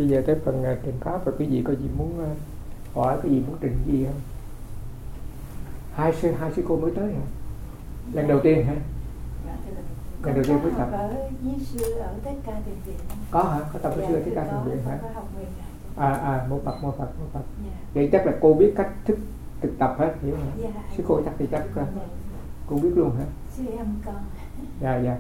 Bây giờ tới phần trình pháp, rồi quý vị có gì muốn hỏi, cái gì muốn trình gì không? Hai sư cô mới tới hả? Lần đầu tiên hả? Lần đầu tiên mới tập. Ở với sư ở Thích Ca Thiền Viện. Có hả? Có tập với sư ở Thích Ca Thiền Viện hả? Có học nguyện. Mô Phật. Vậy chắc là cô biết cách thực tập hết, hiểu không? Dạ. Sư cô chắc cô biết luôn hả? Sư em con. Dạ.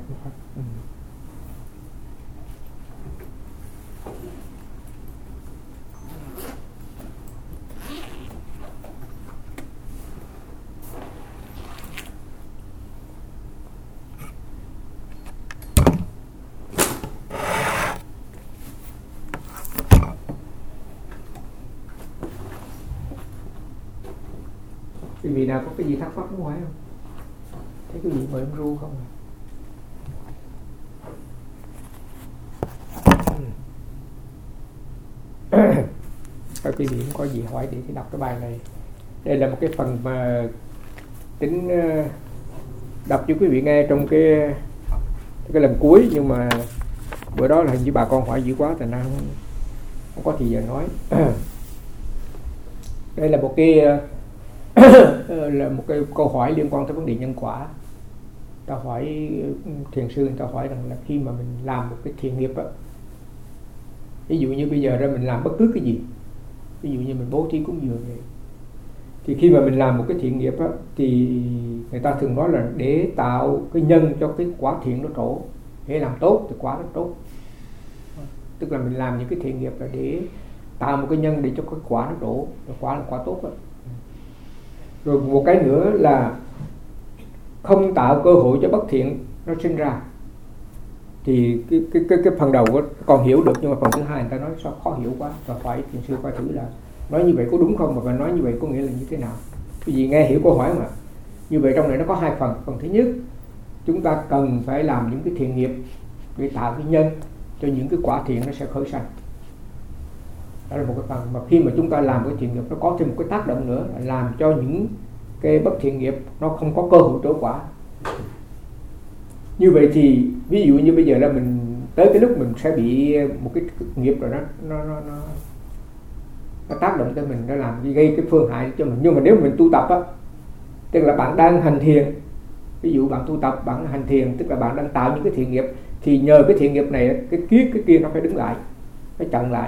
Quý vị nào có cái gì thắc mắc muốn hỏi không? Thấy cái gì mời em ru không? Các quý vị không có gì hỏi để đọc cái bài này. Đây là một cái phần mà tính đọc cho quý vị nghe trong cái lần cuối, nhưng mà bữa đó là hình như bà con hỏi dữ quá, thành ra không có thời giờ nói. Đây là một cái câu hỏi liên quan tới vấn đề nhân quả. Ta hỏi thiền sư, người ta hỏi rằng là khi mà mình làm một cái thiện nghiệp á, ví dụ như bây giờ ra mình làm bất cứ cái gì, ví dụ như mình bố thí cúng dường vậy, thì khi mà mình làm một cái thiện nghiệp á, thì người ta thường nói là để tạo cái nhân cho cái quả thiện nó trổ, để làm tốt thì quả nó tốt. Tức là mình làm những cái thiện nghiệp là để tạo một cái nhân để cho cái quả nó trổ, quả là quả tốt đó. Rồi một cái nữa là không tạo cơ hội cho bất thiện nó sinh ra. Thì cái phần đầu còn hiểu được, nhưng mà phần thứ hai người ta nói sao khó hiểu quá, rồi phải thiền sư coi thử là nói như vậy có đúng không, mà nói như vậy có nghĩa là như thế nào. Quý vị nghe hiểu câu hỏi mà. Như vậy trong này nó có hai phần. Phần thứ nhất, chúng ta cần phải làm những cái thiện nghiệp để tạo cái nhân cho những cái quả thiện nó sẽ khởi sanh. Đó là một cái phần mà khi mà chúng ta làm cái thiện nghiệp, nó có thêm một cái tác động nữa là làm cho những cái bất thiện nghiệp nó không có cơ hội trổ quả. Như vậy thì ví dụ như bây giờ là mình tới cái lúc mình sẽ bị một cái nghiệp rồi nó tác động tới mình, nó làm gây cái phương hại cho mình. Nhưng mà nếu mình tu tập á, tức là bạn đang hành thiền, ví dụ bạn tu tập, bạn hành thiền, tức là bạn đang tạo những cái thiện nghiệp, thì nhờ cái thiện nghiệp này cái kia nó phải đứng lại, phải chặn lại.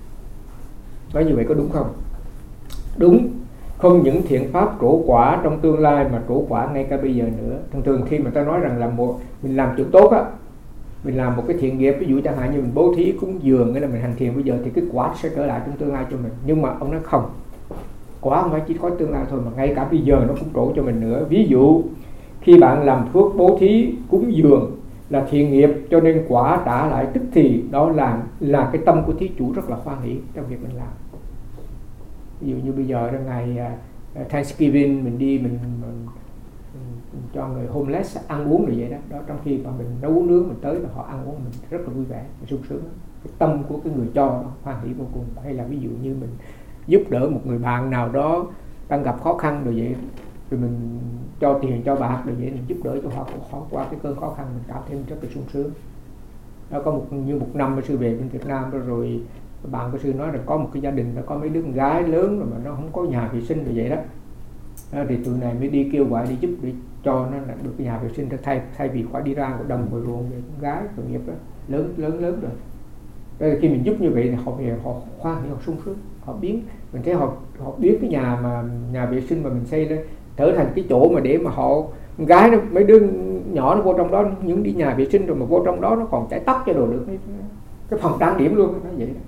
Nói như vậy có đúng không? Đúng. Không những thiện pháp trổ quả trong tương lai mà trổ quả ngay cả bây giờ nữa. Thường khi mà ta nói rằng là mình làm chuyện tốt á, mình làm một cái thiện nghiệp, ví dụ chẳng hạn như mình bố thí cúng dường, nghĩa là mình hành thiền bây giờ, thì cái quả sẽ trở lại trong tương lai cho mình. Nhưng mà ông nói không, quả không phải chỉ có tương lai thôi, mà ngay cả bây giờ nó cũng trổ cho mình nữa. Ví dụ khi bạn làm phước bố thí cúng dường là thiện nghiệp, cho nên quả trả lại tức thì, đó là cái tâm của thí chủ rất là hoan hỷ trong việc mình làm. Ví dụ như bây giờ là ngày Thanksgiving, mình đi mình cho người homeless ăn uống rồi vậy đó. Đó, trong khi mà mình nấu uống nướng mình tới là họ ăn uống, mình rất là vui vẻ, sung sướng. Cái tâm của cái người cho hoan hỷ vô cùng. Hay là ví dụ như mình giúp đỡ một người bạn nào đó đang gặp khó khăn rồi vậy, rồi mình cho tiền cho bạc rồi vậy, mình giúp đỡ cho họ qua cái cơn khó khăn, mình cảm thấy rất là sung sướng. Đó, có một năm sư về bên Việt Nam rồi bạn của sư nói rằng có một cái gia đình nó có mấy đứa con gái lớn rồi mà nó không có nhà vệ sinh rồi vậy đó. Thì tụi này mới đi kêu gọi đi giúp để cho nó được cái nhà vệ sinh, thay vì phải đi ra một đồng ngoài ruộng về con gái tội nghiệp đó, lớn rồi. Đây, khi mình giúp như vậy thì họ khoan hỷ, họ sung sướng, họ biến mình thấy họ biến cái nhà vệ sinh mà mình xây lên trở thành cái chỗ mà để mà họ con gái nó, mấy đứa nhỏ nó vô trong đó, những đi nhà vệ sinh rồi mà vô trong đó nó còn chải tóc cho đồ được, cái phòng trang điểm luôn, nó vậy đó.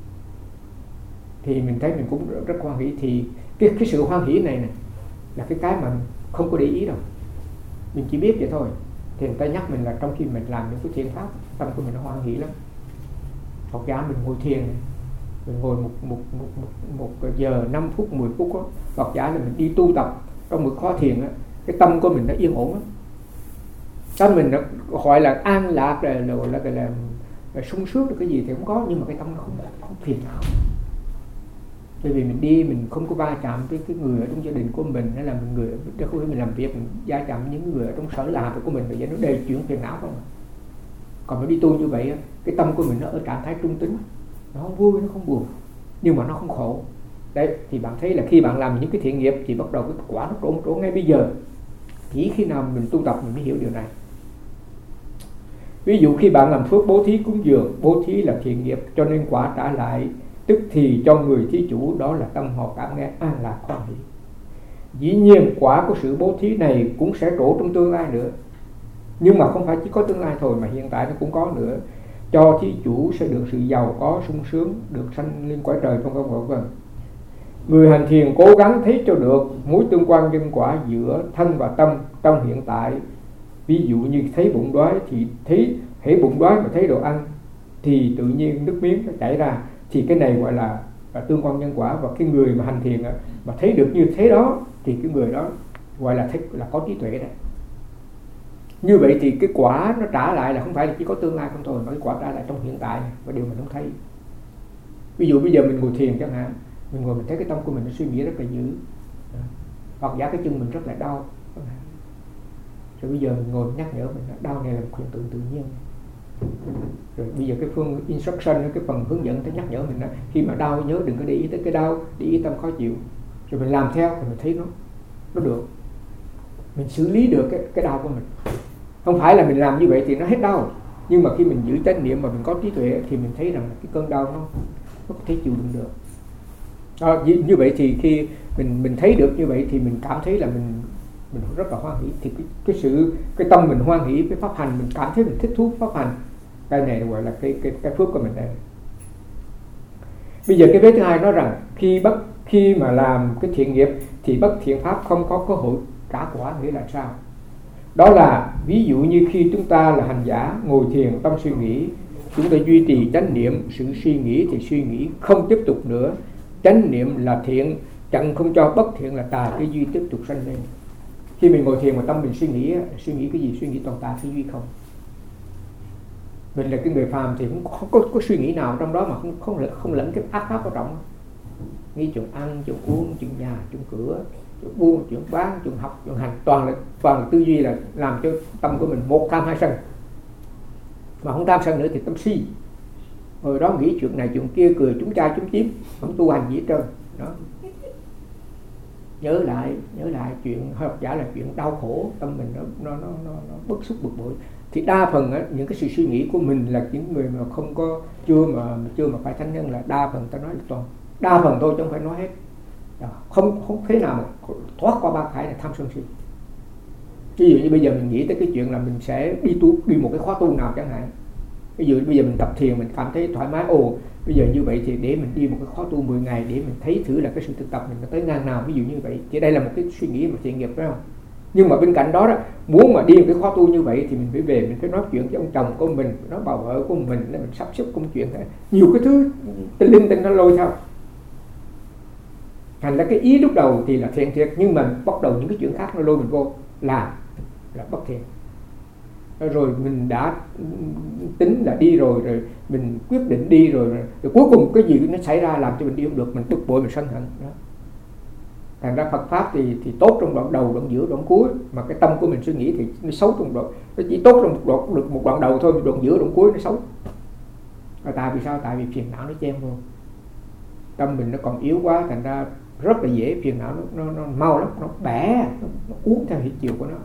Thì mình thấy mình cũng rất hoan hỷ. Thì cái sự hoan hỷ này là cái mà không có để ý đâu, mình chỉ biết vậy thôi. Thì người ta nhắc mình là trong khi mình làm những cái thiện pháp, tâm của mình nó hoan hỷ lắm. Phật giáo mình ngồi thiền, mình ngồi một giờ 5 phút 10 phút đó. Phật giáo là mình đi tu tập trong một khóa thiền đó, cái tâm của mình nó yên ổn lắm. Tâm mình nó gọi là an lạc, là sung sướng được cái gì thì không có, nhưng mà cái tâm nó không phiền não. Bởi vì mình đi mình không có va chạm với cái người ở trong gia đình của mình, hay là người ở khu mình làm việc mình va chạm với những người ở trong sở làm của mình, rồi nó đều chuyển phiền não không. Còn mới đi tu như vậy cái tâm của mình nó ở trạng thái trung tính, Nó không vui, nó không buồn, nhưng mà nó không khổ. Đấy, thì bạn thấy là khi bạn làm những cái thiện nghiệp thì bắt đầu cái quả nó trổ ngay bây giờ. Chỉ khi nào mình tu tập mình mới hiểu điều này. Ví dụ khi bạn làm phước bố thí cúng dường, bố thí là thiện nghiệp, cho nên quả trả lại tức thì cho người thí chủ, đó là tâm họ cảm nghe an lạc hoan hỷ. Dĩ nhiên quả của sự bố thí này cũng sẽ trổ trong tương lai nữa, nhưng mà không phải chỉ có tương lai thôi, mà hiện tại nó cũng có nữa. Cho thí chủ sẽ được sự giàu có sung sướng, được sanh lên cõi trời trong công vân. Người hành thiền cố gắng thấy cho được mối tương quan nhân quả giữa thân và tâm trong hiện tại. Ví dụ như thấy bụng đói thì hễ bụng đói mà thấy đồ ăn thì tự nhiên nước miếng nó chảy ra, thì cái này gọi là tương quan nhân quả. Và cái người mà hành thiền mà thấy được như thế đó thì cái người đó gọi là thích, là có trí tuệ đấy. Như vậy thì cái quả nó trả lại là không phải là chỉ có tương lai không thôi, mà cái quả trả lại trong hiện tại này, và điều mình không thấy. Ví dụ bây giờ mình ngồi thiền chẳng hạn, mình ngồi mình thấy cái tâm của mình nó suy nghĩ rất là dữ, hoặc giả cái chân mình rất là đau, rồi bây giờ mình ngồi nhắc nhở mình đau này là một hiện tượng tự nhiên. Rồi bây giờ cái phương instruction, cái phần hướng dẫn tới nhắc nhở mình khi mà đau nhớ đừng có để ý tới cái đau, để ý tâm khó chịu, rồi mình làm theo thì mình thấy nó được, mình xử lý được cái đau của mình. Không phải là mình làm như vậy thì nó hết đau, nhưng mà khi mình giữ chánh niệm mà mình có trí tuệ thì mình thấy rằng cái cơn đau nó có thể chịu đựng được. Đó, như vậy thì khi mình thấy được như vậy thì mình cảm thấy là mình rất là hoan hỷ. Thì cái tâm mình hoan hỷ với pháp hành, mình cảm thấy mình thích thú pháp hành, cái này gọi là cái phước của mình đây. Bây giờ cái vế thứ hai nói rằng khi mà làm cái thiện nghiệp thì bất thiện pháp không có cơ hội trả quả. Nghĩa là sao? Đó là ví dụ như khi chúng ta là hành giả ngồi thiền tâm suy nghĩ, chúng ta duy trì chánh niệm, sự suy nghĩ thì suy nghĩ không tiếp tục nữa. Chánh niệm là thiện, chặn không cho bất thiện là tà cái duy tiếp tục sanh lên. Khi mình ngồi thiền mà tâm mình suy nghĩ cái gì? Suy nghĩ toàn tà cái duy không. Mình là cái người phàm thì cũng không có suy nghĩ nào trong đó mà không lẫn cái ác pháp ở trong. Nghĩ chuyện ăn, chuyện uống, chuyện nhà, chuyện cửa, chuyện buôn, chuyện bán, chuyện học, chuyện hành, toàn là tư duy, là làm cho tâm của mình một tham hai sân. Mà không tham sân nữa thì tâm si. Rồi đó nghĩ chuyện này chuyện kia, cười chúng cha chúng chím, không tu hành gì hết trơn. Đó. Nhớ lại chuyện hoặc giả là chuyện đau khổ, tâm mình nó bức xúc bực bội. Thì đa phần những cái sự suy nghĩ của mình là những người mà không có chưa mà phải thánh nhân, là đa phần ta nói là toàn đa phần thôi chứ không phải nói hết. Đó. Không thế nào mà thoát qua ba khải là tham sân si. Ví dụ như bây giờ mình nghĩ tới cái chuyện là mình sẽ đi một cái khóa tu nào chẳng hạn. Ví dụ bây giờ mình tập thiền mình cảm thấy thoải mái, bây giờ như vậy thì để mình đi một cái khóa tu 10 ngày để mình thấy thử là cái sự thực tập mình tới ngang nào, ví dụ như vậy. Thì đây là một cái suy nghĩ mà thiện nghiệp, phải không? Nhưng mà bên cạnh đó muốn mà đi một cái khóa tu như vậy thì mình phải về, mình phải nói chuyện với ông chồng của mình, nói bà vợ của mình, để mình sắp xếp công chuyện, nhiều cái thứ linh tinh nó lôi theo. Thành ra cái ý lúc đầu thì là thiện thiệt, nhưng mà bắt đầu những cái chuyện khác nó lôi mình vô là bất thiện. Rồi mình đã tính là đi rồi mình quyết định đi rồi cuối cùng cái gì nó xảy ra làm cho mình đi không được, mình bực bội, mình sân hận đó. Thành ra Phật pháp thì tốt trong đoạn đầu, đoạn giữa, đoạn cuối, mà cái tâm của mình suy nghĩ thì nó xấu trong đoạn, nó chỉ tốt trong một đoạn đầu thôi, đoạn giữa, đoạn cuối nó xấu. Tại vì sao? Tại vì phiền não nó chen vô, tâm mình nó còn yếu quá, thành ra rất là dễ phiền não nó mau lắm, nó bẻ, nó uống theo hiệu chiều của nó.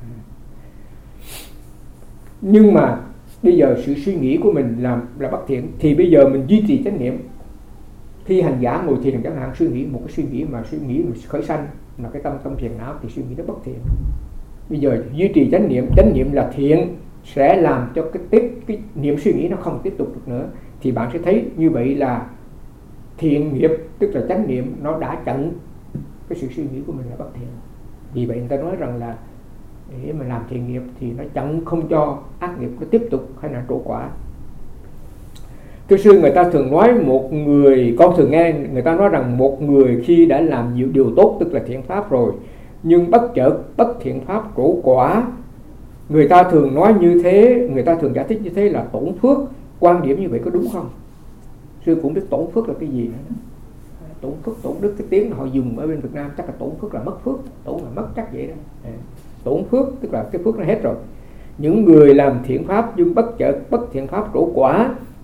Nhưng mà bây giờ sự suy nghĩ của mình là bất thiện, thì bây giờ mình duy trì chánh niệm. Khi hành giả ngồi thiền chẳng hạn, suy nghĩ một cái suy nghĩ mà khởi sanh là cái tâm phiền não thì suy nghĩ nó bất thiện. Bây giờ duy trì chánh niệm là thiện, sẽ làm cho cái niệm suy nghĩ nó không tiếp tục được nữa, thì bạn sẽ thấy như vậy là thiện nghiệp, tức là chánh niệm nó đã chặn cái sự suy nghĩ của mình là bất thiện. Vì vậy người ta nói rằng là để mà làm thiện nghiệp thì nó chặn không cho ác nghiệp nó tiếp tục hay là trổ quả. Thưa sư, người ta thường nói con thường nghe người ta nói rằng một người khi đã làm nhiều điều tốt tức là thiện pháp rồi, nhưng bất chợt bất thiện pháp trổ quả. Người ta thường nói như thế, người ta thường giải thích như thế là tổn phước. Quan điểm như vậy có đúng không? Sư cũng biết tổn phước là cái gì nữa. Tổn phước, tổn đức, cái tiếng họ dùng ở bên Việt Nam chắc là tổn phước là mất phước, tổn là mất chắc vậy đó. Tổn phước tức là cái phước nó hết rồi. Những người làm thiện pháp nhưng bất chợt bất thiện pháp trổ quả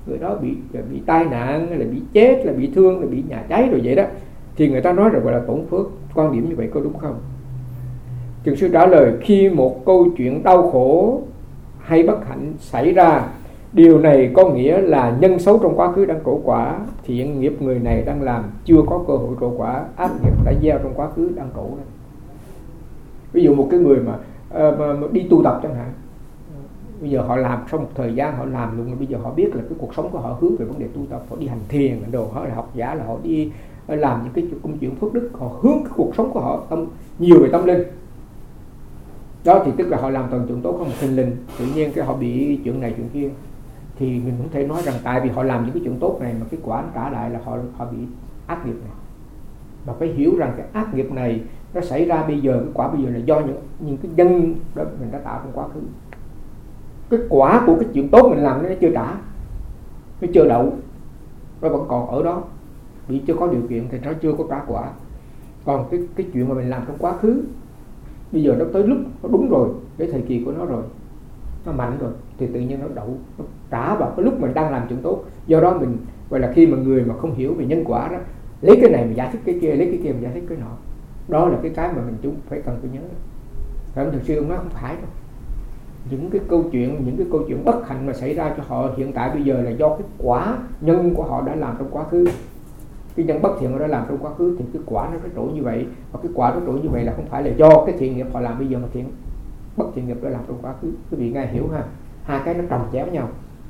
người đó bị tai nạn, là bị chết, là bị thương, là bị nhà cháy rồi vậy đó, thì người ta nói rằng gọi là tổn phước. Quan điểm như vậy có đúng không? Thiền sư trả lời, khi một câu chuyện đau khổ hay bất hạnh xảy ra, điều này có nghĩa là nhân xấu trong quá khứ đang trổ quả, thiện nghiệp người này đang làm chưa có cơ hội trổ quả, ác nghiệp đã gieo trong quá khứ đang trổ đó. Ví dụ một cái người mà đi tu tập chẳng hạn, bây giờ họ làm sau một thời gian họ làm luôn, bây giờ họ biết là cái cuộc sống của họ hướng về vấn đề tu tập, họ đi hành thiền đồ, họ là học giả, là họ đi làm những cái công chuyện phước đức, họ hướng cái cuộc sống của họ nhiều về tâm linh đó, thì tức là họ làm toàn chuyện tốt không một sinh linh, tự nhiên cái họ bị chuyện này chuyện kia, thì mình không thể nói rằng tại vì họ làm những cái chuyện tốt này mà cái quả trả lại là họ bị ác nghiệp này. Mà phải hiểu rằng cái ác nghiệp này nó xảy ra bây giờ, cái quả bây giờ là do những cái nhân đó mình đã tạo trong quá khứ. Cái quả của cái chuyện tốt mình làm nó chưa trả, nó chưa đậu, nó vẫn còn ở đó, vì chưa có điều kiện thì nó chưa có trả quả. Còn cái chuyện mà mình làm trong quá khứ bây giờ nó tới lúc nó đúng rồi, cái thời kỳ của nó rồi, nó mạnh rồi, thì tự nhiên nó đậu, nó trả vào cái lúc mình đang làm chuyện tốt. Do đó mình gọi là khi mà người mà không hiểu về nhân quả đó, lấy cái này mà giải thích cái kia, lấy cái kia mà giải thích cái nọ, đó là cái mà mình chúng phải cần phải nhớ. Phải không? Thực sự ông nói không phải đâu. Những cái câu chuyện bất hạnh mà xảy ra cho họ hiện tại bây giờ là do cái quả nhân của họ đã làm trong quá khứ. Cái nhân bất thiện họ đã làm trong quá khứ thì cái quả nó trổ như vậy, và cái quả nó trổ như vậy là không phải là do cái thiện nghiệp họ làm bây giờ mà bất thiện nghiệp đã làm trong quá khứ. Quý vị nghe hiểu ha? Hai cái nó trồng chéo nhau.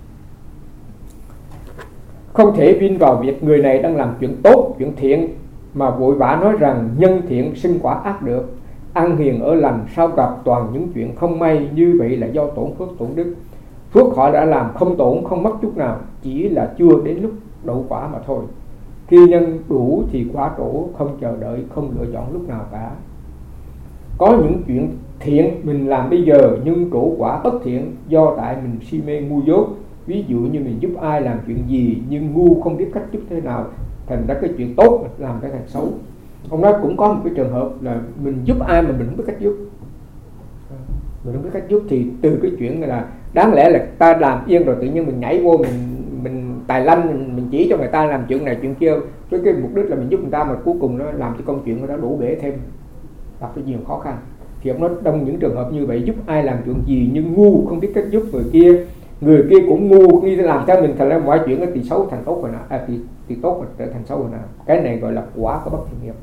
Không thể vin vào việc người này đang làm chuyện tốt, chuyện thiện mà vội vã nói rằng nhân thiện sinh quả ác được. Ăn hiền ở lành sao gặp toàn những chuyện không may, như vậy là do tổn phước tổn đức. Phước họ đã làm không tổn không mất chút nào, chỉ là chưa đến lúc đậu quả mà thôi. Khi nhân đủ thì quả trổ, không chờ đợi, không lựa chọn lúc nào cả. Có những chuyện thiện mình làm bây giờ nhưng trổ quả bất thiện do tại mình si mê ngu dốt. Ví dụ như mình giúp ai làm chuyện gì nhưng ngu không biết cách giúp thế nào, thành ra cái chuyện tốt mình làm cái thành xấu. Ông nói cũng có một cái trường hợp là mình giúp ai mà mình không biết cách giúp. Mình không biết cách giúp thì từ cái chuyện này là đáng lẽ là ta làm yên rồi, tự nhiên mình nhảy vô mình tài lanh, mình chỉ cho người ta làm chuyện này chuyện kia với cái mục đích là mình giúp người ta, mà cuối cùng nó làm cho công chuyện nó đổ bể thêm, gặp cho nhiều khó khăn. Thì ông nói trong những trường hợp như vậy, giúp ai làm chuyện gì nhưng ngu không biết cách giúp người kia cũng ngu như làm theo mình, thành ra mọi chuyện nó thì xấu thành tốt rồi nào, thì tốt rồi trở thành xấu rồi nào. Cái này gọi là quả của bất thiện nghiệp.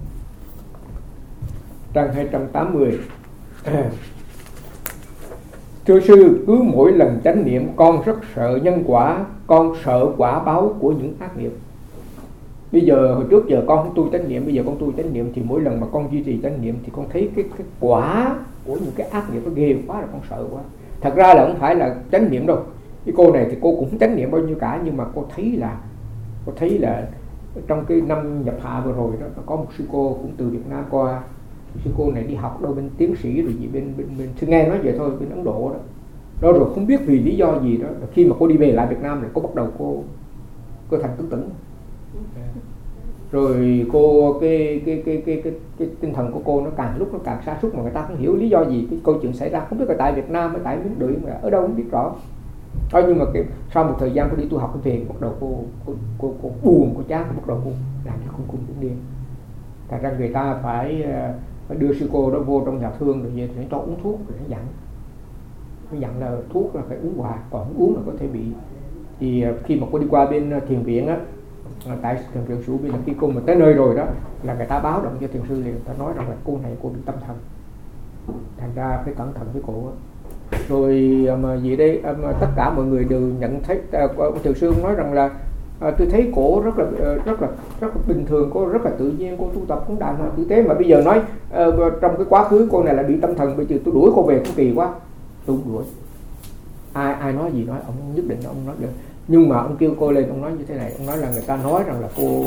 Trang 280. Thưa sư, cứ mỗi lần chánh niệm con rất sợ nhân quả, con sợ quả báo của những ác nghiệp. Bây giờ hồi trước giờ con không tu chánh niệm, bây giờ con tu chánh niệm thì mỗi lần mà con duy trì chánh niệm thì con thấy cái quả của những cái ác nghiệp nó ghê quá, là con sợ quá. Thật ra là không phải là chánh niệm đâu. Cái cô này thì cô cũng không chánh niệm bao nhiêu cả, nhưng mà cô thấy là trong cái năm nhập hạ vừa rồi đó, có một sư cô cũng từ Việt Nam qua. Sư cô này đi học đâu bên tiến sĩ rồi gì bên nghe nói vậy thôi, bên Ấn Độ đó rồi không biết vì lý do gì đó, khi mà cô đi về lại Việt Nam rồi cô bắt đầu cô thành tưng tửng. Rồi cô cái tinh thần của cô nó càng lúc nó càng sa sút, mà người ta không hiểu lý do gì cái câu chuyện xảy ra, không biết là tại Việt Nam hay tại Miến Điện mà ở đâu không biết rõ. Nhưng mà sau một thời gian cô đi tu học về, bắt đầu cô buồn, cô chán, bắt đầu cô làm cho không cũng điên. Thành ra người ta phải đưa sư cô đó vô trong nhà thương rồi về thì cho uống thuốc, rồi nó dặn là thuốc là phải uống hoài, còn không uống là có thể bị. Thì khi mà cô đi qua bên thiền viện á, tại thiền viện Sủ Bi là khi cô mà tới nơi rồi đó là người ta báo động cho thiền sư liền, người ta nói rằng là cô này cô bị tâm thần, thành ra phải cẩn thận với cô á. Rồi mà gì đây, tất cả mọi người đều nhận thấy thiền sư nói rằng là tôi thấy cổ rất là bình thường, cô rất là tự nhiên, cô tu tập cũng đàng hoàng tử tế, mà bây giờ nói trong cái quá khứ cô này là bị tâm thần, bây giờ tôi đuổi cô về cũng kỳ quá, tôi không đuổi. Ai nói gì nói, ông nhất định ông nói được. Nhưng mà ông kêu cô lên, ông nói như thế này, ông nói là người ta nói rằng là cô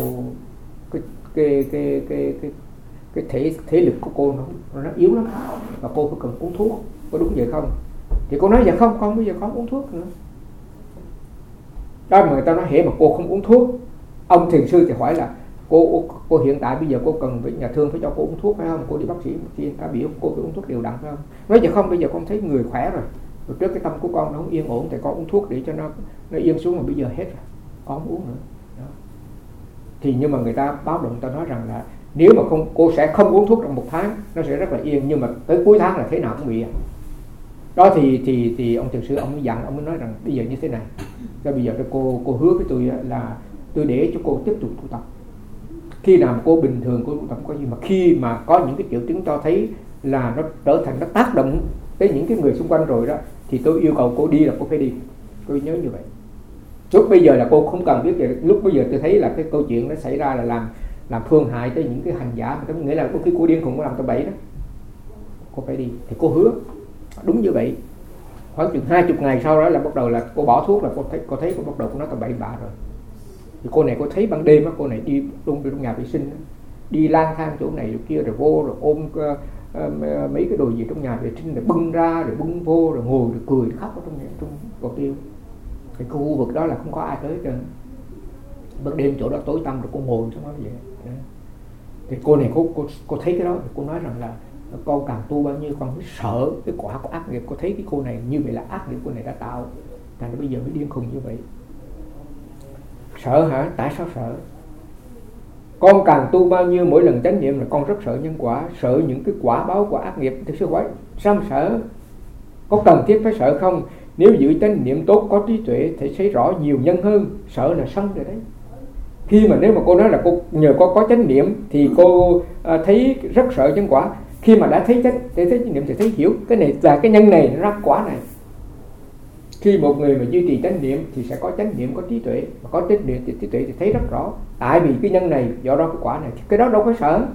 cái thể lực của cô nó yếu lắm và cô phải cần uống thuốc, có đúng vậy không? Thì cô nói dạ không, bây giờ không uống thuốc nữa. Đó mà người ta nói hễ mà cô không uống thuốc, ông thiền sư thì hỏi là cô hiện tại bây giờ cô cần với nhà thương phải cho cô uống thuốc phải không? Cô đi bác sĩ ta biểu cô phải uống thuốc đều đặn phải không? Nói dạ không, bây giờ con thấy người khỏe rồi, Rồi trước cái tâm của con nó không yên ổn thì con uống thuốc để cho nó yên xuống, mà bây giờ hết rồi, con không uống nữa. Đó. Thì nhưng mà người ta báo động, ta nói rằng là nếu mà cô sẽ không uống thuốc trong 1 tháng, nó sẽ rất là yên, nhưng mà tới cuối tháng là thế nào cũng bị. Đó thì ông thiền sư ông mới dặn, ông mới nói rằng bây giờ như thế này, rồi bây giờ cô hứa với tôi là tôi để cho cô tiếp tục tu tập. Khi nào mà cô bình thường cô tu tập có gì, mà khi mà có những cái triệu chứng cho thấy là nó trở thành, nó tác động tới những cái người xung quanh rồi đó, thì tôi yêu cầu cô đi là cô phải đi. Tôi nhớ như vậy. Lúc bây giờ là cô không cần biết vậy. Lúc bây giờ tôi thấy là cái câu chuyện nó xảy ra là làm phương hại tới những cái hành giả, mà có nghĩa là khi cô điên khùng có làm tầm bậy đó, cô phải đi. Thì cô hứa đúng như vậy. Khoảng chừng 20 ngày sau đó là bắt đầu là cô bỏ thuốc, là cô thấy cô bắt đầu cô nói tầm bậy bạ rồi. Thì cô này cô thấy ban đêm á, cô này đi trong nhà vệ sinh đó, đi lang thang chỗ này chỗ kia, rồi vô rồi ôm mấy cái đồ gì trong nhà vệ sinh, rồi bưng ra rồi bưng vô, rồi ngồi rồi cười rồi khóc ở trong cầu tiêu. Cái khu vực đó là không có ai tới hết. Ban đêm chỗ đó tối tăm, rồi cô ngồi trong đó vậy. Thì cô này cô thấy cái đó, cô nói rằng là con càng tu bao nhiêu con mới sợ cái quả của ác nghiệp. Cô thấy cái cô này như vậy là ác nghiệp cô này đã tạo, thành ra bây giờ mới điên khùng như vậy. Sợ hả? Tại sao sợ? Con càng tu bao nhiêu, mỗi lần chánh niệm là con rất sợ nhân quả, sợ những cái quả báo của ác nghiệp. Thực sự hỏi sao mà sợ? Có cần thiết phải sợ không? Nếu giữ chánh niệm tốt, có trí tuệ thì thấy rõ nhiều nhân hơn. Sợ là sân rồi đấy. Khi mà nếu mà cô nói là cô nhờ có chánh niệm thì cô thấy rất sợ nhân quả. Khi mà đã thấy chánh niệm thì thấy hiểu cái này là cái nhân này nó ra quả này. Khi một người mà duy trì chánh niệm thì sẽ có chánh niệm, có trí tuệ. Mà có chánh niệm thì trí tuệ thì thấy rất rõ. Tại vì cái nhân này, do đó cái quả này, cái đó đâu có sợ.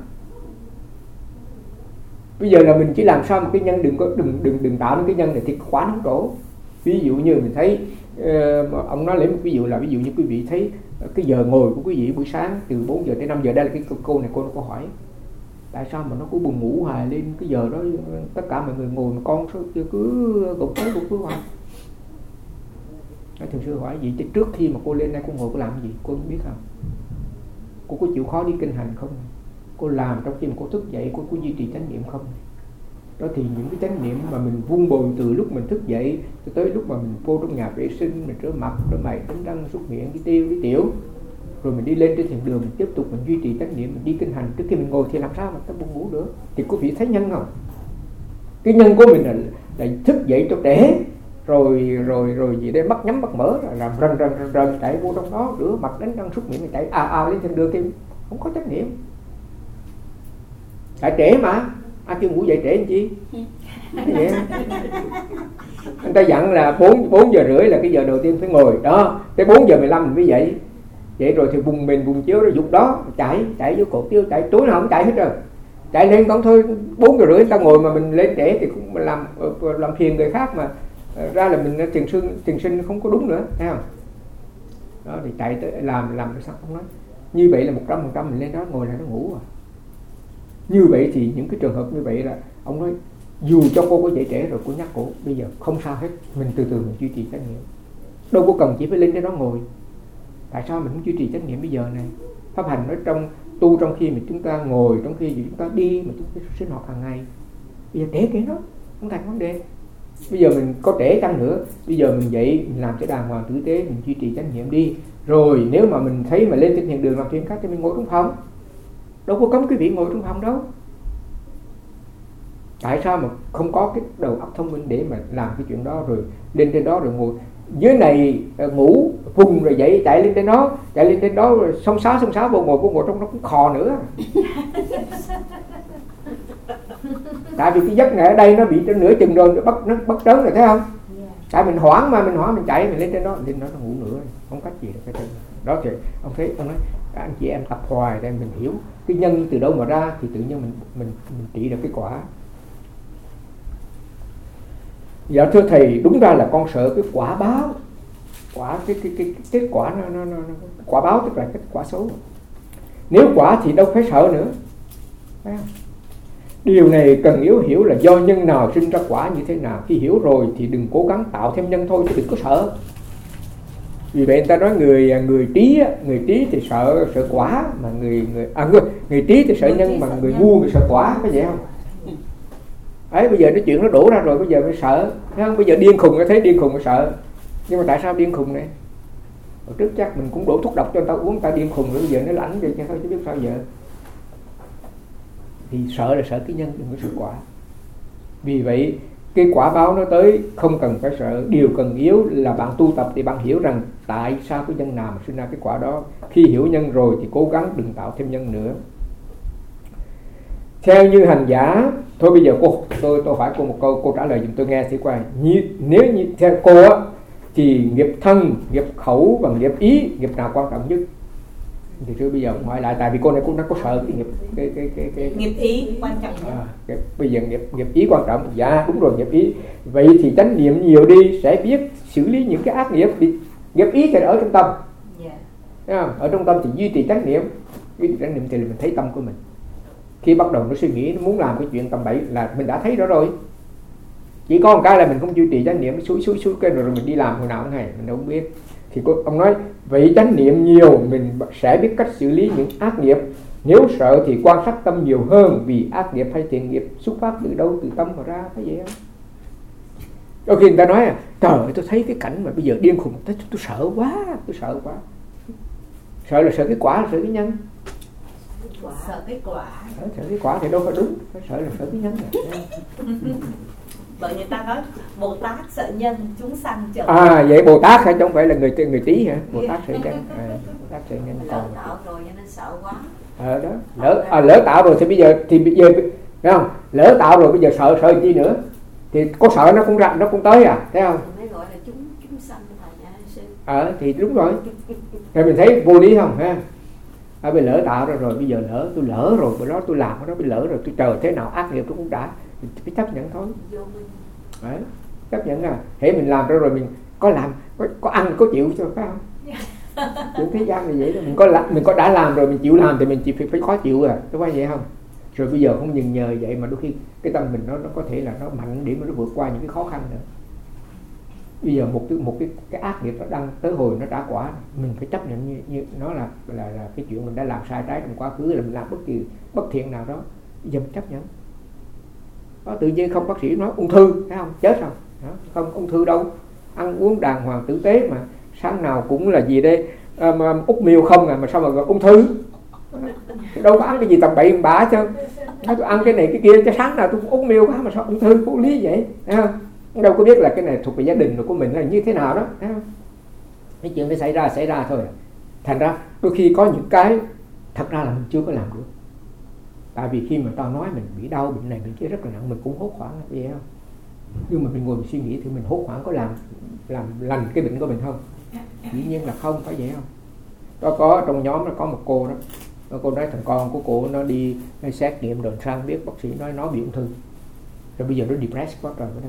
Bây giờ là mình chỉ làm sao mà cái nhân đừng tạo nên cái nhân này thì quả nó không trổ. Ví dụ như mình thấy ông nói lấy một ví dụ là, ví dụ như quý vị thấy cái giờ ngồi của quý vị buổi sáng từ 4 giờ đến 5 giờ, đây là cái cô này cô hỏi tại sao mà nó cứ buồn ngủ hoài lên cái giờ đó, tất cả mọi người ngồi mà con cứ gục tới hoài. Thường sư hỏi gì chứ trước khi mà cô lên đây cô ngồi cô làm gì, cô không biết không? Cô có chịu khó đi kinh hành không? Cô làm trong khi mà cô thức dậy cô duy trì chánh niệm không? Đó thì những cái chánh niệm mà mình vun bồi từ lúc mình thức dậy cho tới lúc mà mình vô trong nhà vệ sinh, mình rửa mặt, rửa mày, đánh răng, súc miệng, đi tiểu, rồi mình đi lên trên thiền đường, mình tiếp tục mình duy trì chánh niệm, mình đi kinh hành. Trước khi mình ngồi thì làm sao mà ta buồn ngủ nữa? Thì quý vị thấy nhân không? Cái nhân của mình là thức dậy cho trễ, rồi gì đây mắt nhắm mắt mở, làm rần chạy vô trong đó, rửa mặt, đánh răng, súc miệng, mình chạy lên thiền đường thì không có chánh niệm. Tại trễ mà, ai kêu ngủ dậy trễ làm chi? Vậy anh ta dặn là 4 giờ rưỡi là cái giờ đầu tiên phải ngồi đó, tới 4 giờ 15 mình mới dậy. Vậy rồi thì vùng chiếu rồi dục đó, chạy vô cột tiêu, chạy túi nào không chạy hết rồi. Chạy lên con thôi, 4 giờ rưỡi ta ngồi mà mình lên trễ thì cũng làm phiền người khác, mà ra là mình thiền sinh không có đúng nữa, thấy không? Đó thì chạy tới làm rồi sao không nói. Như vậy là 100% mình lên đó ngồi là nó ngủ à. Như vậy thì những cái trường hợp như vậy là ông nói dù cho cô có dậy trễ rồi cô nhắc cô bây giờ không sao hết, mình từ từ mình duy trì chánh niệm, đâu có cần chỉ phải lên cái đó ngồi. Tại sao mình không duy trì chánh niệm bây giờ này? Pháp hành nói trong khi mà chúng ta ngồi, trong khi chúng ta đi, mà chúng ta sinh hoạt hàng ngày. Bây giờ trễ cái đó không thành vấn đề. Bây giờ mình có trễ chăng nữa, bây giờ mình dậy mình làm cho đàng hoàng tử tế, mình duy trì chánh niệm đi. Rồi nếu mà mình thấy mà lên trên thiền đường làm chuyện khác thì mình ngồi trong phòng. Đâu có cấm quý vị ngồi trong phòng đâu. Tại sao mà không có cái đầu óc thông minh để mà làm cái chuyện đó, rồi lên trên đó rồi ngồi dưới này ngủ vùng rồi dậy chạy lên trên đó rồi xông xáo vô ngồi trong đó cũng khò nữa. Tại vì cái giấc này ở đây nó bị trên nửa chừng rồi, nó bất trớn rồi, thấy không? Tại mình hoảng mình chạy mình lên trên đó nó ngủ nữa, không cách gì được cái chuyện đó. Thì ông thấy ông nói anh chị em tập hoài để mình hiểu cái nhân từ đâu mà ra thì tự nhiên mình trị được cái quả. Dạ thưa thầy, đúng ra là con sợ cái quả báo, cái kết quả nó quả báo tức là kết quả xấu. Nếu quả thì đâu phải sợ nữa. Thấy không? Điều này cần hiểu là do nhân nào sinh ra quả như thế nào. Khi hiểu rồi thì đừng cố gắng tạo thêm nhân thôi, chứ đừng có sợ. Vì vậy người ta nói người trí thì sợ quả, mà người trí thì sợ nhân, mà người ngu thì sợ quả, có vậy không? ấy. Bây giờ cái chuyện nó đổ ra rồi, bây giờ mới sợ, thấy không? Bây giờ điên khùng, nó thấy điên khùng nó sợ. Nhưng mà tại sao điên khùng này? Hồi trước chắc mình cũng đổ thuốc độc cho người ta uống, người ta điên khùng rồi, bây giờ nó lãnh vậy chứ thôi chứ biết sao giờ. Thì sợ là sợ cái nhân, đừng có sợ quả. Vì vậy cái quả báo nó tới không cần phải sợ. Điều cần yếu là bạn tu tập thì bạn hiểu rằng tại sao cái nhân nào mà sinh ra cái quả đó. Khi hiểu nhân rồi thì cố gắng đừng tạo thêm nhân nữa. Theo như hành giả, thôi bây giờ tôi hỏi cô một câu, cô trả lời giùm tôi nghe thử coi. Nếu như theo cô á, thì nghiệp thân, nghiệp khẩu và nghiệp ý, nghiệp nào quan trọng nhất? Thì tôi bây giờ cũng hỏi lại, tại vì cô này cũng nó có sợ cái nghiệp nghiệp ý quan trọng nhất. Bây giờ nghiệp ý quan trọng. Dạ đúng rồi, nghiệp ý. Vậy thì chánh niệm nhiều đi sẽ biết xử lý những cái ác nghiệp. Nghiệp ý thì ở trong tâm. Ở trong tâm thì duy trì chánh niệm. Duy trì chánh niệm thì mình thấy tâm của mình. Khi bắt đầu nó suy nghĩ, nó muốn làm cái chuyện tầm bậy là mình đã thấy đó rồi. Chỉ có một cái là mình không duy trì chánh niệm, xúi cái rồi mình đi làm hồi nào cũng này, mình đâu không biết. Thì ông nói vậy chánh niệm nhiều mình sẽ biết cách xử lý những ác nghiệp. Nếu sợ thì quan sát tâm nhiều hơn, vì ác nghiệp hay thiện nghiệp xuất phát từ đâu, từ tâm mà ra, thấy vậy không? Đôi khi người ta nói trời ơi, tôi thấy cái cảnh mà bây giờ điên khùng, tôi sợ quá. Sợ là sợ cái quả, là sợ cái nhân. Sợ cái quả. Sợ cái quả thì đâu có đúng, sợ là sợ cái nhân này. Bởi người ta nói Bồ Tát sợ nhân, chúng sanh chờ. Vậy Bồ Tát hả, chứ không phải là người Tí hả? Bồ Tát sợ nhân. Bồ Tát sợ nhân. Lỡ tạo rồi cho nên sợ quá. Đó. Lỡ tạo rồi thì bây giờ thấy không? Lỡ tạo rồi bây giờ sợ chi nữa? Thì có sợ nó cũng ra, nó cũng tới thấy không? Mới gọi là chúng sanh thầy sư. Thì đúng rồi. Thì mình thấy vô lý không ha? Bây lỡ tạo rồi bây giờ tôi lỡ rồi, bữa đó tôi làm cái đó, bây lỡ rồi tôi chờ thế nào ác nghiệp tôi cũng đã, phải chấp nhận thôi. Đấy, chấp nhận hễ mình làm rồi mình có làm, có ăn, có chịu cho phải không? Chuyện thế gian là vậy đó, mình có đã làm rồi mình chịu làm thì mình chỉ phải khó chịu có phải vậy không? Rồi bây giờ không nhờ vậy mà đôi khi cái tâm mình nó có thể là nó mạnh để mà nó vượt qua những cái khó khăn nữa. Bây giờ một cái ác nghiệp nó đang tới hồi nó trả quả, mình phải chấp nhận như nó là cái chuyện mình đã làm sai trái trong quá khứ, là mình làm bất thiện nào đó, bây giờ mình chấp nhận. Đó, tự nhiên không bác sĩ nói ung thư, thấy không? Chết rồi. Đó, không ung thư đâu, ăn uống đàng hoàng tử tế mà sáng nào cũng là gì đây, út miêu không mà sao mà gọi ung thư? Đâu có ăn cái gì tầm bậy bạ chứ. Tôi ăn cái này cái kia cho sáng nào tôi cũng út miêu quá mà sao ung thư, vô lý vậy, thấy không? Đâu có biết là cái này thuộc về gia đình của mình là như thế nào đó, thấy không? Cái chuyện nó xảy ra thôi. Thành ra đôi khi có những cái thật ra là mình chưa có làm được. Tại vì khi mà tao nói mình bị đau, bệnh này bệnh kia rất là nặng, mình cũng hốt hoảng vậy không? Nhưng mà mình ngồi mình suy nghĩ thì mình hốt hoảng có làm lành cái bệnh của mình không? Dĩ nhiên là không, phải vậy không? Đó, có trong nhóm nó có một cô đó, cô nói thằng con của cô nó đi xét nghiệm rồi sang biết bác sĩ nói nó bị ung thư, rồi bây giờ nó depressed quá trời.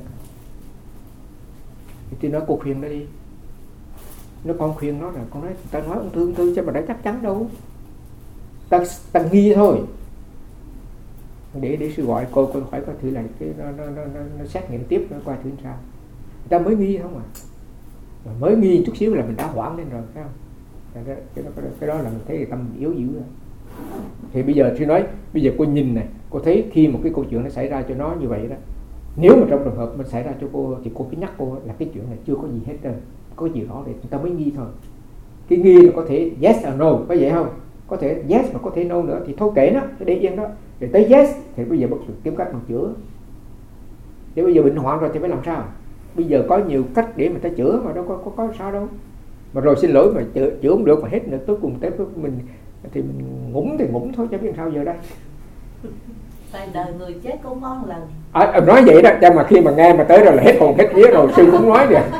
Thì tôi nói cô khuyên nó đi. Nó con khuyên nó là con nói ta nói ung thư chứ mà đã chắc chắn đâu, ta nghi thôi. Để sư gọi cô phải coi thử là cái nó xét nghiệm tiếp, nó coi thử sao. Người ta mới nghi không mà mới nghi chút xíu là mình đã hoảng lên rồi, phải không? Cái đó là mình thấy tâm mình yếu dữ rồi. Thì bây giờ sư nói, bây giờ cô nhìn này, cô thấy khi một cái câu chuyện nó xảy ra cho nó như vậy đó, nếu mà trong trường hợp mình xảy ra cho cô thì cô phải nhắc cô là cái chuyện này chưa có gì hết rồi, có gì đó để người ta mới nghi thôi. Cái nghi là có thể yes or no, có vậy không? Có thể yes mà có thể no nữa thì thôi kệ nó, để yên đó. Rồi tới yes thì bây giờ bác sĩ kiếm cách mình chữa. Chứ bây giờ bệnh hoạn rồi thì phải làm sao? Bây giờ có nhiều cách để người ta chữa mà đâu có sao đâu. Mà rồi xin lỗi mà chữa không được mà hết nữa, cuối cùng tới mình thì mình ngủm thôi, chứ biết sao giờ đây. Tại đời người chết cũng có một lần. Nói vậy đó, nhưng mà khi mà nghe mà tới rồi là hết hồn hết vía rồi, sư cũng nói kìa.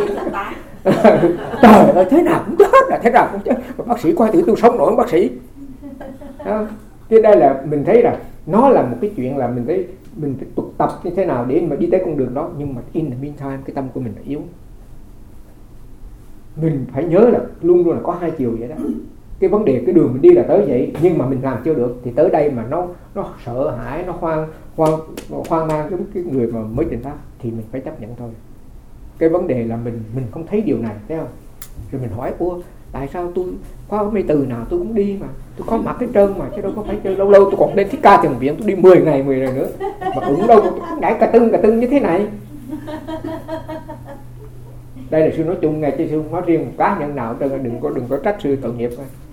Trời ơi, thế nào cũng chết, bác sĩ coi thử tôi sống nổi không bác sĩ. Thế đây là mình thấy là nó là một cái chuyện là mình thấy mình phải tục tập như thế nào để mà đi tới con đường đó, nhưng mà in the meantime cái tâm của mình là yếu. Mình phải nhớ là luôn là có hai chiều vậy đó. Cái vấn đề cái đường mình đi là tới vậy, nhưng mà mình làm chưa được thì tới đây mà nó sợ hãi, nó hoang mang cái người mà mới trình pháp thì mình phải chấp nhận thôi. Cái vấn đề là mình không thấy điều này, thấy không? Rồi mình hỏi tại sao tôi khóa mê từ nào tôi cũng đi mà tôi có mặt hết trơn mà, chứ đâu có phải chơi lâu lâu tôi còn lên Thích Ca Thiền Viện tôi đi 10 ngày nữa mà cũng đâu tôi nhảy cà tưng như thế này. Đây là sư nói chung nghe, chứ sư không nói riêng một cá nhân nào hết trơn, đừng có trách sư tội nghiệp.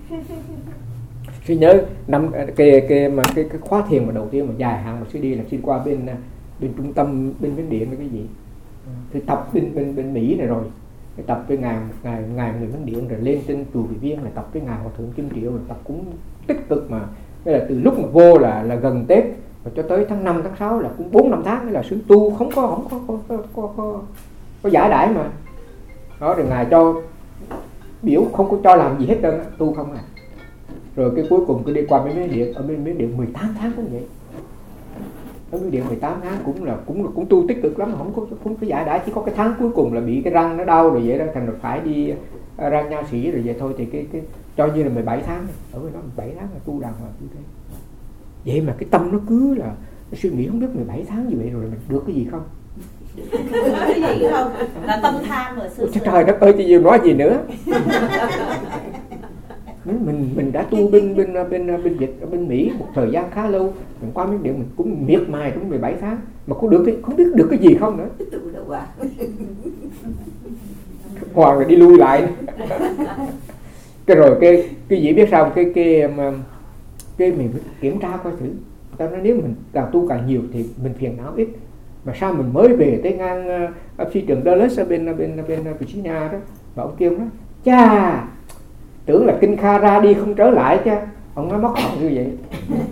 Sư nhớ năm cái khóa thiền mà đầu tiên mà dài hạn mà sư đi là sư qua bên trung tâm bên Miến Điện cái gì, sư tập bên Mỹ này rồi, cái tập với ngài người Miến Điện, rồi lên trên chùa Vị Viên này tập với ngài Hòa Thượng Kim Triệu, rồi tập cũng tích cực mà. Cái là từ lúc mà vô là gần Tết và cho tới tháng 5 tháng 6 là cũng 4-5 tháng mới là sư tu, không có giải đãi mà. Đó, rồi ngài cho biểu không có cho làm gì hết trơn, tu không à. Rồi cái cuối cùng cứ đi qua Miến Điện, ở bên Miến Điện 18 tháng cũng vậy. Ở Miến Điện 18 tháng cũng tu tích cực lắm, không có giải đãi, chỉ có cái tháng cuối cùng là bị cái răng nó đau rồi vậy đó, thành rồi phải đi ra nha sĩ rồi vậy thôi, thì cái cho như là 17 tháng, ở đó 17 tháng là tu đàng hoàng như thế. Vậy mà cái tâm nó cứ là nó suy nghĩ không biết 17 tháng như vậy rồi mình được cái gì không? Cái gì không? Là tâm tham rồi sư. Trời đất ơi, chứ nói gì nữa. Mình đã tu bên Việt ở bên Mỹ một thời gian khá lâu, mình qua Miến Điện mình cũng miệt mài cũng 17 tháng mà có được không biết được cái gì không nữa. Hoàng rồi đi lui lại. Cái rồi cái gì biết sao, cái mình kiểm tra coi thử. Tao nói nếu mình càng tu càng nhiều thì mình phiền não ít. Mà sao mình mới về tới ngang phi trường Dallas ở bên Virginia đó, và ông kêu nói cha tưởng là kinh Kha ra đi không trở lại chứ. Ông nói mất hồn như vậy.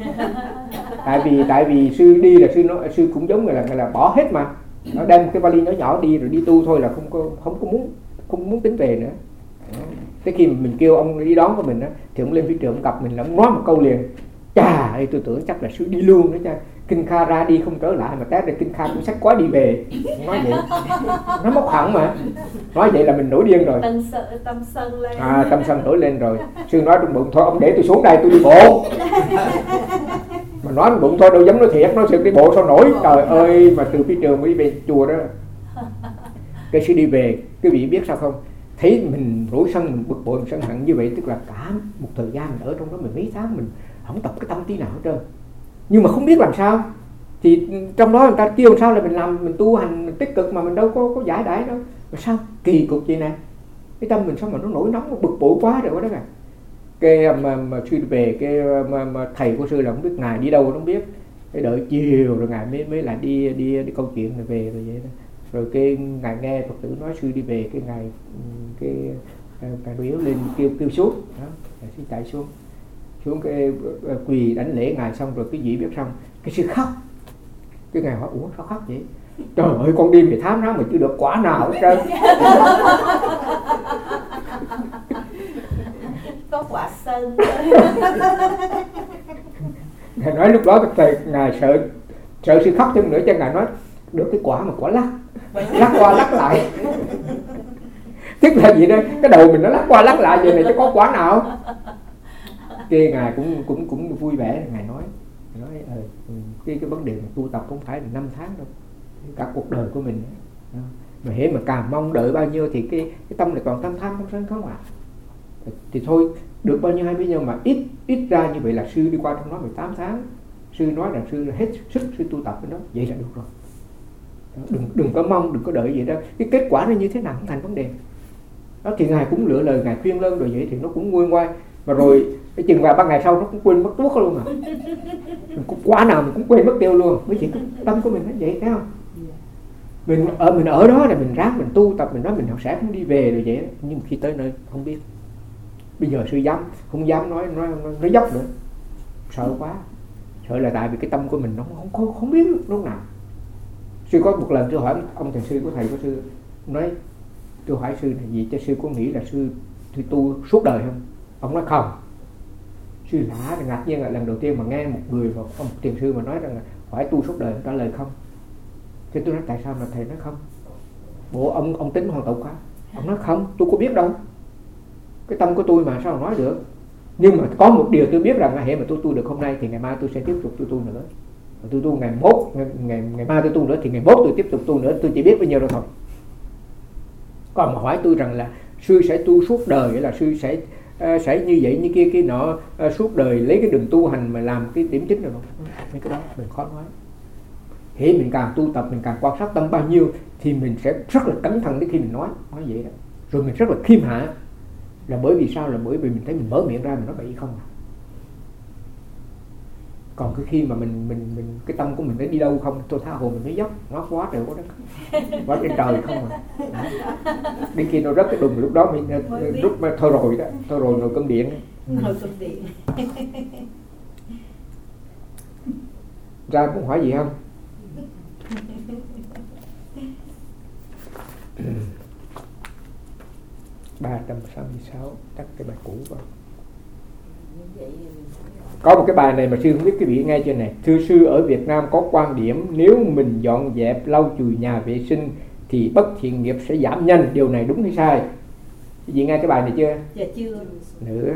tại vì sư đi là sư cũng giống là bỏ hết mà, nó đem cái vali nhỏ đi rồi đi tu thôi, là không muốn tính về nữa. Thế khi mình kêu ông đi đón của mình á, thì ông lên phía trường ông gặp mình là ông nói một câu liền, chà ơi tôi tưởng chắc là sư đi luôn đó cha, kinh Kha ra đi không trở lại mà té ra kinh Kha cũng sách quá đi về. Nói vậy nó mất hẳn mà, nói vậy là mình nổi điên rồi, tâm sân lên. Tâm sân nổi lên rồi. Sư nói trong bụng thôi ông để tôi xuống đây tôi đi bộ. Mà nói trong bụng thôi đâu dám nói thiệt, nói sự đi bộ sao nổi. Trời ơi, mà từ phía trường mới đi về chùa đó. Cái sư đi về, quý vị biết sao không? Thấy mình nổi sân, mình bực bội, mình sân hận như vậy, tức là cả một thời gian mình ở trong đó mình mấy tháng mình không tập cái tâm tí nào hết trơn. Nhưng mà không biết làm sao, thì trong đó người ta kêu sao là mình tu hành mình tích cực mà mình đâu có giải đãi đâu. Mà sao kỳ cục vậy nè, cái tâm mình sao mà nó nổi nóng, nó bực bội quá rồi đó kìa. Cái mà sư về, cái mà thầy của sư là không biết ngài đi đâu không biết, cái đợi chiều rồi ngài mới là đi câu chuyện rồi về rồi vậy đó. Rồi cái ngài nghe Phật tử nói sư đi về, cái ngài biểu lên kêu xuống đó, sư chạy xuống cái quỳ đánh lễ ngài xong rồi cái gì biết xong, cái sư khóc. Cái ngài hỏi ủa sao khóc vậy? Trời ơi con đi 18 tháng mà chưa được quả nào hết trơn. Có quả sân. Ngài nói lúc đó thầy ngài sợ sư khóc thêm nữa, cho ngài nói được cái quả mà quả lắc qua lắc lại. Tức là gì đó, cái đầu mình nó lắc qua lắc lại vậy này chứ có quả nào. Cái ngài cũng vui vẻ, ngài nói cái vấn đề mà tu tập không phải là 5 tháng đâu, cả cuộc đời của mình. Mà hễ mà càng mong đợi bao nhiêu thì cái tâm này còn tham không sân không à. Thì thôi được bao nhiêu hay bấy nhiêu, mà ít ra như vậy là sư đi qua trong đó 18 tháng, sư nói rằng sư hết sức sư tu tập với nó, vậy là được rồi. Đừng có mong, đừng có đợi vậy đó. Cái kết quả nó như thế nào không thành vấn đề. Đó thì ngài cũng lựa lời ngài khuyên lơn rồi vậy thì nó cũng nguôi ngoai. Mà rồi cái chừng vài ba ngày sau nó cũng quên mất tuốt luôn à. Quả nào mình cũng quên mất tiêu luôn. Với chuyện tâm của mình nó vậy thấy không? Mình ở đó là mình ráng mình tu tập, mình nói mình sẽ không đi về rồi vậy đó. Nhưng khi tới nơi không biết. Bây giờ sư không dám nói dốc nữa. Sợ quá. Sợ là tại vì cái tâm của mình nó không biết lúc nào. Sư có một lần tôi hỏi ông thầy sư của thầy của sư, nói tôi hỏi sư là gì cho sư có nghĩ là sư tu suốt đời không? Ông nói không. Sư lạ ngạc nhiên là lần đầu tiên mà nghe một người và một thiền sư mà nói rằng là phải tu suốt đời, trả lời không. Thì tôi nói tại sao mà thầy nói không? Bộ ông tính hoàn tục hả? Ông nói không, tôi có biết đâu. Cái tâm của tôi mà sao mà nói được. Nhưng mà có một điều tôi biết rằng là hệ mà tôi tu được hôm nay thì ngày mai tôi sẽ tiếp tục tôi tu nữa. Tôi tu ngày mốt, ngày mai tôi tu nữa thì ngày mốt tôi tiếp tục tu nữa, tôi chỉ biết bao nhiêu đâu thôi. Còn mà hỏi tôi rằng là Sư sẽ tu suốt đời, nghĩa là sư sẽ như vậy như kia kia nọ, suốt đời lấy cái đường tu hành mà làm cái điểm chính rồi. Mấy cái đó mình khó nói. Hễ mình càng tu tập, mình càng quan sát tâm bao nhiêu thì mình sẽ rất là cẩn thận đến khi mình nói vậy đó. Rồi mình rất là khiêm hạ. Là bởi vì sao? Là bởi vì mình thấy mình mở miệng ra mình nói bậy không. Còn cái khi mà mình cái tâm của mình nó đi đâu không, tôi tha hồ mình nói dốc, nó quá trời quá đất, quá trên trời không à. Đến khi nó rớt cái đùng, lúc đó mình lúc mà thôi rồi đó, thôi rồi nồi cơm điện. Nồi cơm điện. Ra muốn hỏi gì không? Ba 366 tắt cái bài cũ vào. Có một cái bài này mà sư không biết cái vị nghe chưa này. Thưa sư, ở Việt Nam có quan điểm nếu mình dọn dẹp lau chùi nhà vệ sinh thì bất thiện nghiệp sẽ giảm nhanh. Điều này đúng hay sai? Vị nghe cái bài này chưa? Dạ chưa. Nữa.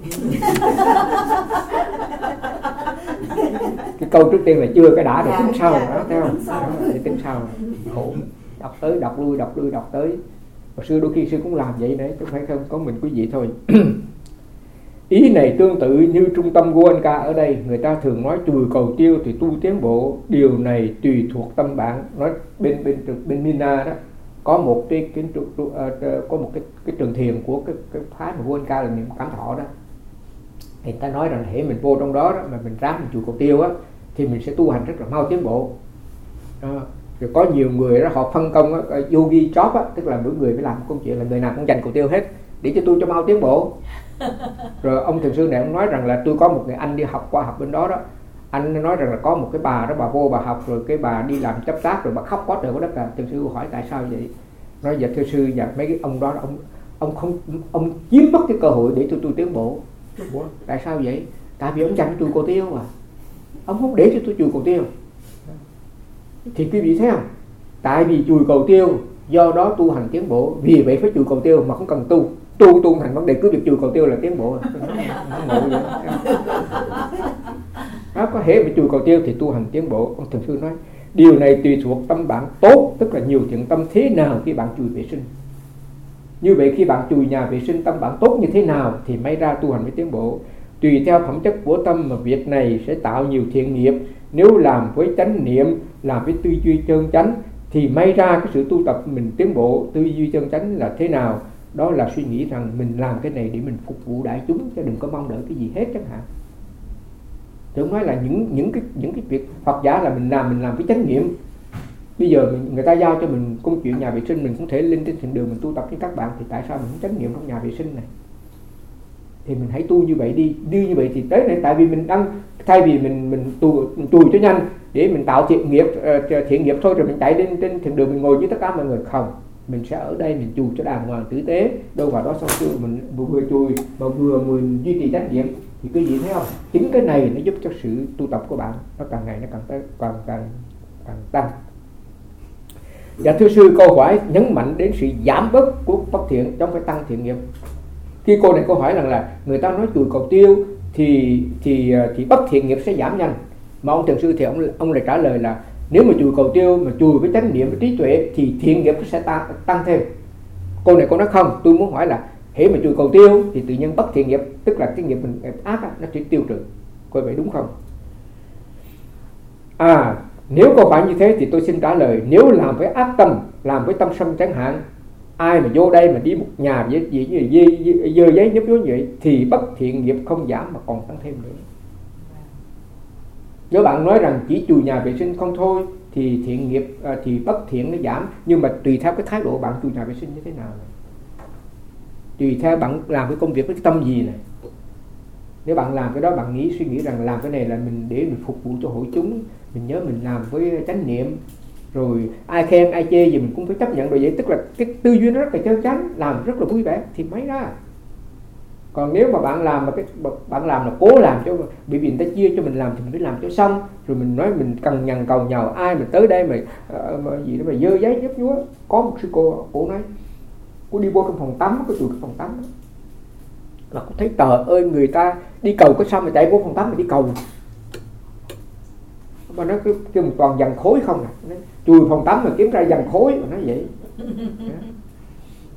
Cái câu trước tiên là chưa, cái đã rồi tính sau đó, thấy không? Để tính sau. Khổ. Đọc tới, đọc lui, đọc tới. Và sư đôi khi sư cũng làm vậy đấy, chứ phải không có mình quý vị thôi. Ý này tương tự như trung tâm Goenka ở đây, người ta thường nói chùi cầu tiêu thì tu tiến bộ. Điều này tùy thuộc tâm bạn. Nói bên Mina đó có một cái trường thiền của cái phái mà Goenka là niệm Cảm Thọ đó. Thì ta nói rằng hễ mình vô trong đó, mà mình ráng mình chùi cầu tiêu á thì mình sẽ tu hành rất là mau tiến bộ. Rồi có nhiều người đó họ phân công yogi job á, tức là mỗi người phải làm một công chuyện là người nào cũng dành cầu tiêu hết để cho tôi cho mau tiến bộ. Rồi ông thiền sư này ông nói rằng là tôi có một người anh đi học qua học bên đó đó, anh nói rằng là có một cái bà đó, bà vô bà học rồi cái bà đi làm chấp tác rồi bà khóc quá trời quá đất. Là thiền sư hỏi tại sao vậy? Nói dạ thưa sư, dạ mấy cái ông đó ông chiếm mất cái cơ hội để tôi tiến bộ. Ủa, tại sao vậy? Tại vì ông dành chùi cầu tiêu à, ông không để cho tôi chùi cầu tiêu. Thì quý vị thấy không? Tại vì chùi cầu tiêu do đó tu hành tiến bộ, vì vậy phải chùi cầu tiêu mà không cần tu thành vấn đề, cứ việc chùi cầu tiêu là tiến bộ. Đó, có thể mà chùi cầu tiêu thì tu hành tiến bộ. Ông thiền sư nói điều này tùy thuộc tâm bạn tốt, tức là nhiều thiện tâm thế nào khi bạn chùi vệ sinh. Như vậy khi bạn chùi nhà vệ sinh tâm bạn tốt như thế nào thì may ra tu hành mới tiến bộ. Tùy theo phẩm chất của tâm mà việc này sẽ tạo nhiều thiện nghiệp. Nếu làm với chánh niệm, làm với tư duy chân chánh thì may ra cái sự tu tập mình tiến bộ. Tư duy chân chánh là thế nào? Đó là suy nghĩ rằng mình làm cái này để mình phục vụ đại chúng, chứ đừng có mong đợi cái gì hết chẳng hạn. Tôi không nói là những cái việc hoặc giả là mình làm với chánh niệm. Bây giờ người ta giao cho mình công chuyện nhà vệ sinh, mình cũng thể lên trên thiền đường mình tu tập với các bạn, thì tại sao mình không chánh niệm trong nhà vệ sinh này? Thì mình hãy tu như vậy đi như vậy thì tới này, tại vì mình đang thay vì mình chùi cho nhanh để mình tạo thiện nghiệp thôi rồi mình chạy lên trên thiền đường mình ngồi với tất cả mọi người, không, mình sẽ ở đây mình chùi cho đàng hoàng tử tế, đâu vào đó xong chưa mình vừa chùi mà vừa mình duy trì trách nhiệm. Thì quý vị thấy không, chính cái này nó giúp cho sự tu tập của bạn nó càng ngày nó càng tăng. Và thưa sư, câu hỏi nhấn mạnh đến sự giảm bớt của bất thiện trong phải tăng thiện nghiệp. Khi cô này câu hỏi rằng là người ta nói chùi cầu tiêu thì bất thiện nghiệp sẽ giảm nhanh, mà ông thiền sư thì ông lại trả lời là nếu mà chùi cầu tiêu mà chùi với chánh niệm với trí tuệ thì thiện nghiệp sẽ tăng thêm. Cô này cô nói không, tôi muốn hỏi là hễ mà chùi cầu tiêu thì tự nhiên bất thiện nghiệp, tức là cái nghiệp mình ác nó sẽ tiêu trừ. Cô vậy đúng không? Nếu câu hỏi như thế thì tôi xin trả lời, nếu làm với ác tâm, làm với tâm sân chẳng hạn, ai mà vô đây mà đi một nhà với dơ giấy nhấp nhối như vậy thì bất thiện nghiệp không giảm mà còn tăng thêm nữa. Nếu bạn nói rằng chỉ chùi nhà vệ sinh không thôi thì thiện nghiệp thì bất thiện nó giảm, nhưng mà tùy theo cái thái độ bạn chùi nhà vệ sinh như thế nào này. Tùy theo bạn làm cái công việc với cái tâm gì này. Nếu bạn làm cái đó bạn suy nghĩ rằng làm cái này là mình để mình phục vụ cho hội chúng, mình nhớ mình làm với chánh niệm, rồi ai khen ai chê gì mình cũng phải chấp nhận rồi vậy, tức là cái tư duy nó rất là chân chánh, làm rất là vui vẻ thì mới ra. Còn nếu mà bạn làm là cố làm cho bởi vì người ta chia cho mình làm thì mình phải làm cho xong, rồi mình nói mình cằn nhằn cầu nhào ai mà tới đây mà gì đó mà dơ giấy nhấp nhúa. Có một sư cô nói cô đi vô trong phòng tắm, cái chùi cái phòng tắm đó, là cô thấy trời ơi người ta đi cầu có sao mà chạy vô phòng tắm mà đi cầu, mà nó kêu một toàn dàn khối không à, chùi phòng tắm mà kiếm ra dàn khối mà nói vậy.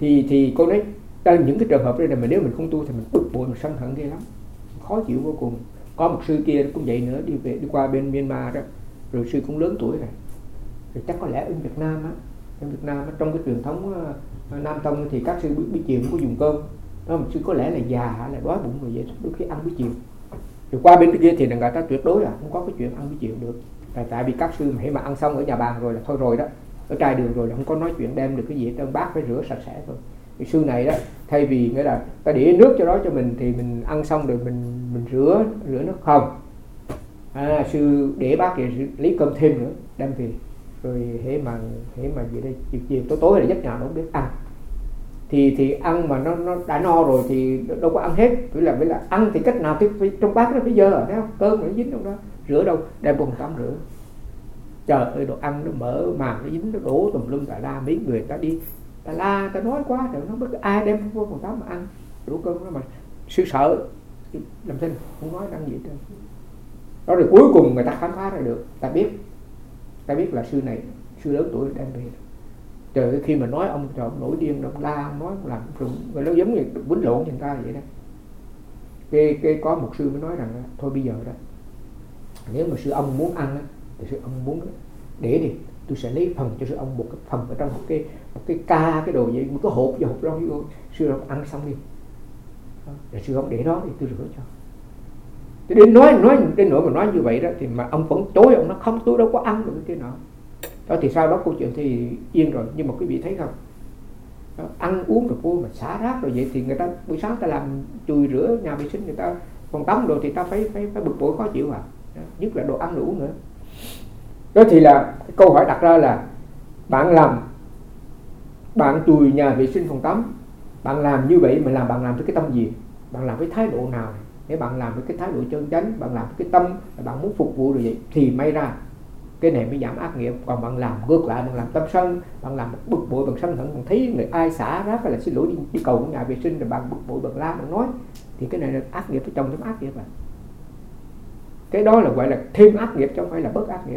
thì cô nói trong những cái trường hợp đây này mà nếu mình không tu thì mình bực bội, mình sân hận ghê lắm, khó chịu vô cùng. Có một sư kia cũng vậy nữa, đi qua bên Myanmar đó, rồi sư cũng lớn tuổi rồi chắc có lẽ ở Việt Nam á, trong cái truyền thống Nam Tông thì các sư buổi chiều cũng có dùng cơm đó, một sư có lẽ là già hay là đói bụng rồi vậy, đôi khi ăn buổi chiều. Rồi qua bên kia thì là người ta tuyệt đối là không có cái chuyện ăn buổi chiều được, tại vì các sư mà ăn xong ở nhà bàn rồi là thôi rồi đó, ở trai đường rồi là không có nói chuyện đem được cái gì trong bát, phải rửa sạch sẽ thôi. Cái sư này đó, thay vì nghĩa là ta để nước cho đó cho mình thì mình ăn xong rồi mình rửa nước không, sư để bát kia lấy cơm thêm nữa đem về, rồi hễ mà gì đây chiều tối là giấc nhà nó không biết ăn, thì ăn mà nó đã no rồi thì đâu có ăn hết, phải là ăn thì cách nào thì trong bát nó phải dơ, thấy không, cơm nó dính trong đó, rửa đâu, đem bồn tắm rửa. Trời ơi, đồ ăn nó mở màn nó dính, nó đổ tùm lum tà la, mấy người ta đi ta la ta nói quá rồi, nó bất ai đem vô bồn tắm mà ăn đổ cơm đó, mà sư sợ làm sao không nói ăn gì hết. Đó rồi cuối cùng người ta khám phá ra được, ta biết là sư này sư lớn tuổi đem về. Trời ơi, khi mà nói ông trời nổi điên, ông la, ông nói ông làm rồi nó giống như quýnh lộn người ta vậy đó. Cái có một sư mới nói rằng thôi bây giờ đó, nếu mà sư ông muốn ăn thì sư ông muốn để đi, tôi sẽ lấy phần cho sư ông, một cái phần ở trong một cái ca cái đồ vậy, một cái hộp đó sư ông ăn xong đi, rồi sư ông để đó thì tôi rửa cho. Đến nói đến nỗi mà nói như vậy đó thì mà ông vẫn chối, ông nói không, tôi đâu có ăn được cái nào đó. Thì sau đó câu chuyện thì yên rồi. Nhưng mà quý vị thấy không, đó, ăn uống rồi cô mà xả rác rồi vậy thì người ta buổi sáng ta làm chùi rửa nhà vệ sinh, người ta còn tắm rồi thì ta phải bực bội khó chịu đó, nhất là đồ ăn đồ uống nữa. Đó thì là câu hỏi đặt ra là bạn chùi nhà vệ sinh phòng tắm, bạn làm như vậy mà bạn làm với cái tâm gì, bạn làm với thái độ nào? Nếu bạn làm với cái thái độ chân chánh, bạn làm với cái tâm bạn muốn phục vụ rồi vậy thì may ra cái này mới giảm ác nghiệp. Còn bạn làm ngược lại, bạn làm tâm sân, bạn làm bực bội, bạn sân hận, bạn thấy người ai xả rác hay là xin lỗi đi cầu nhà vệ sinh rồi bạn bực bội, bạn la, bạn nói, thì cái này là ác nghiệp, trong thêm ác nghiệp. Cái đó là gọi là thêm ác nghiệp chứ không phải là bớt ác nghiệp.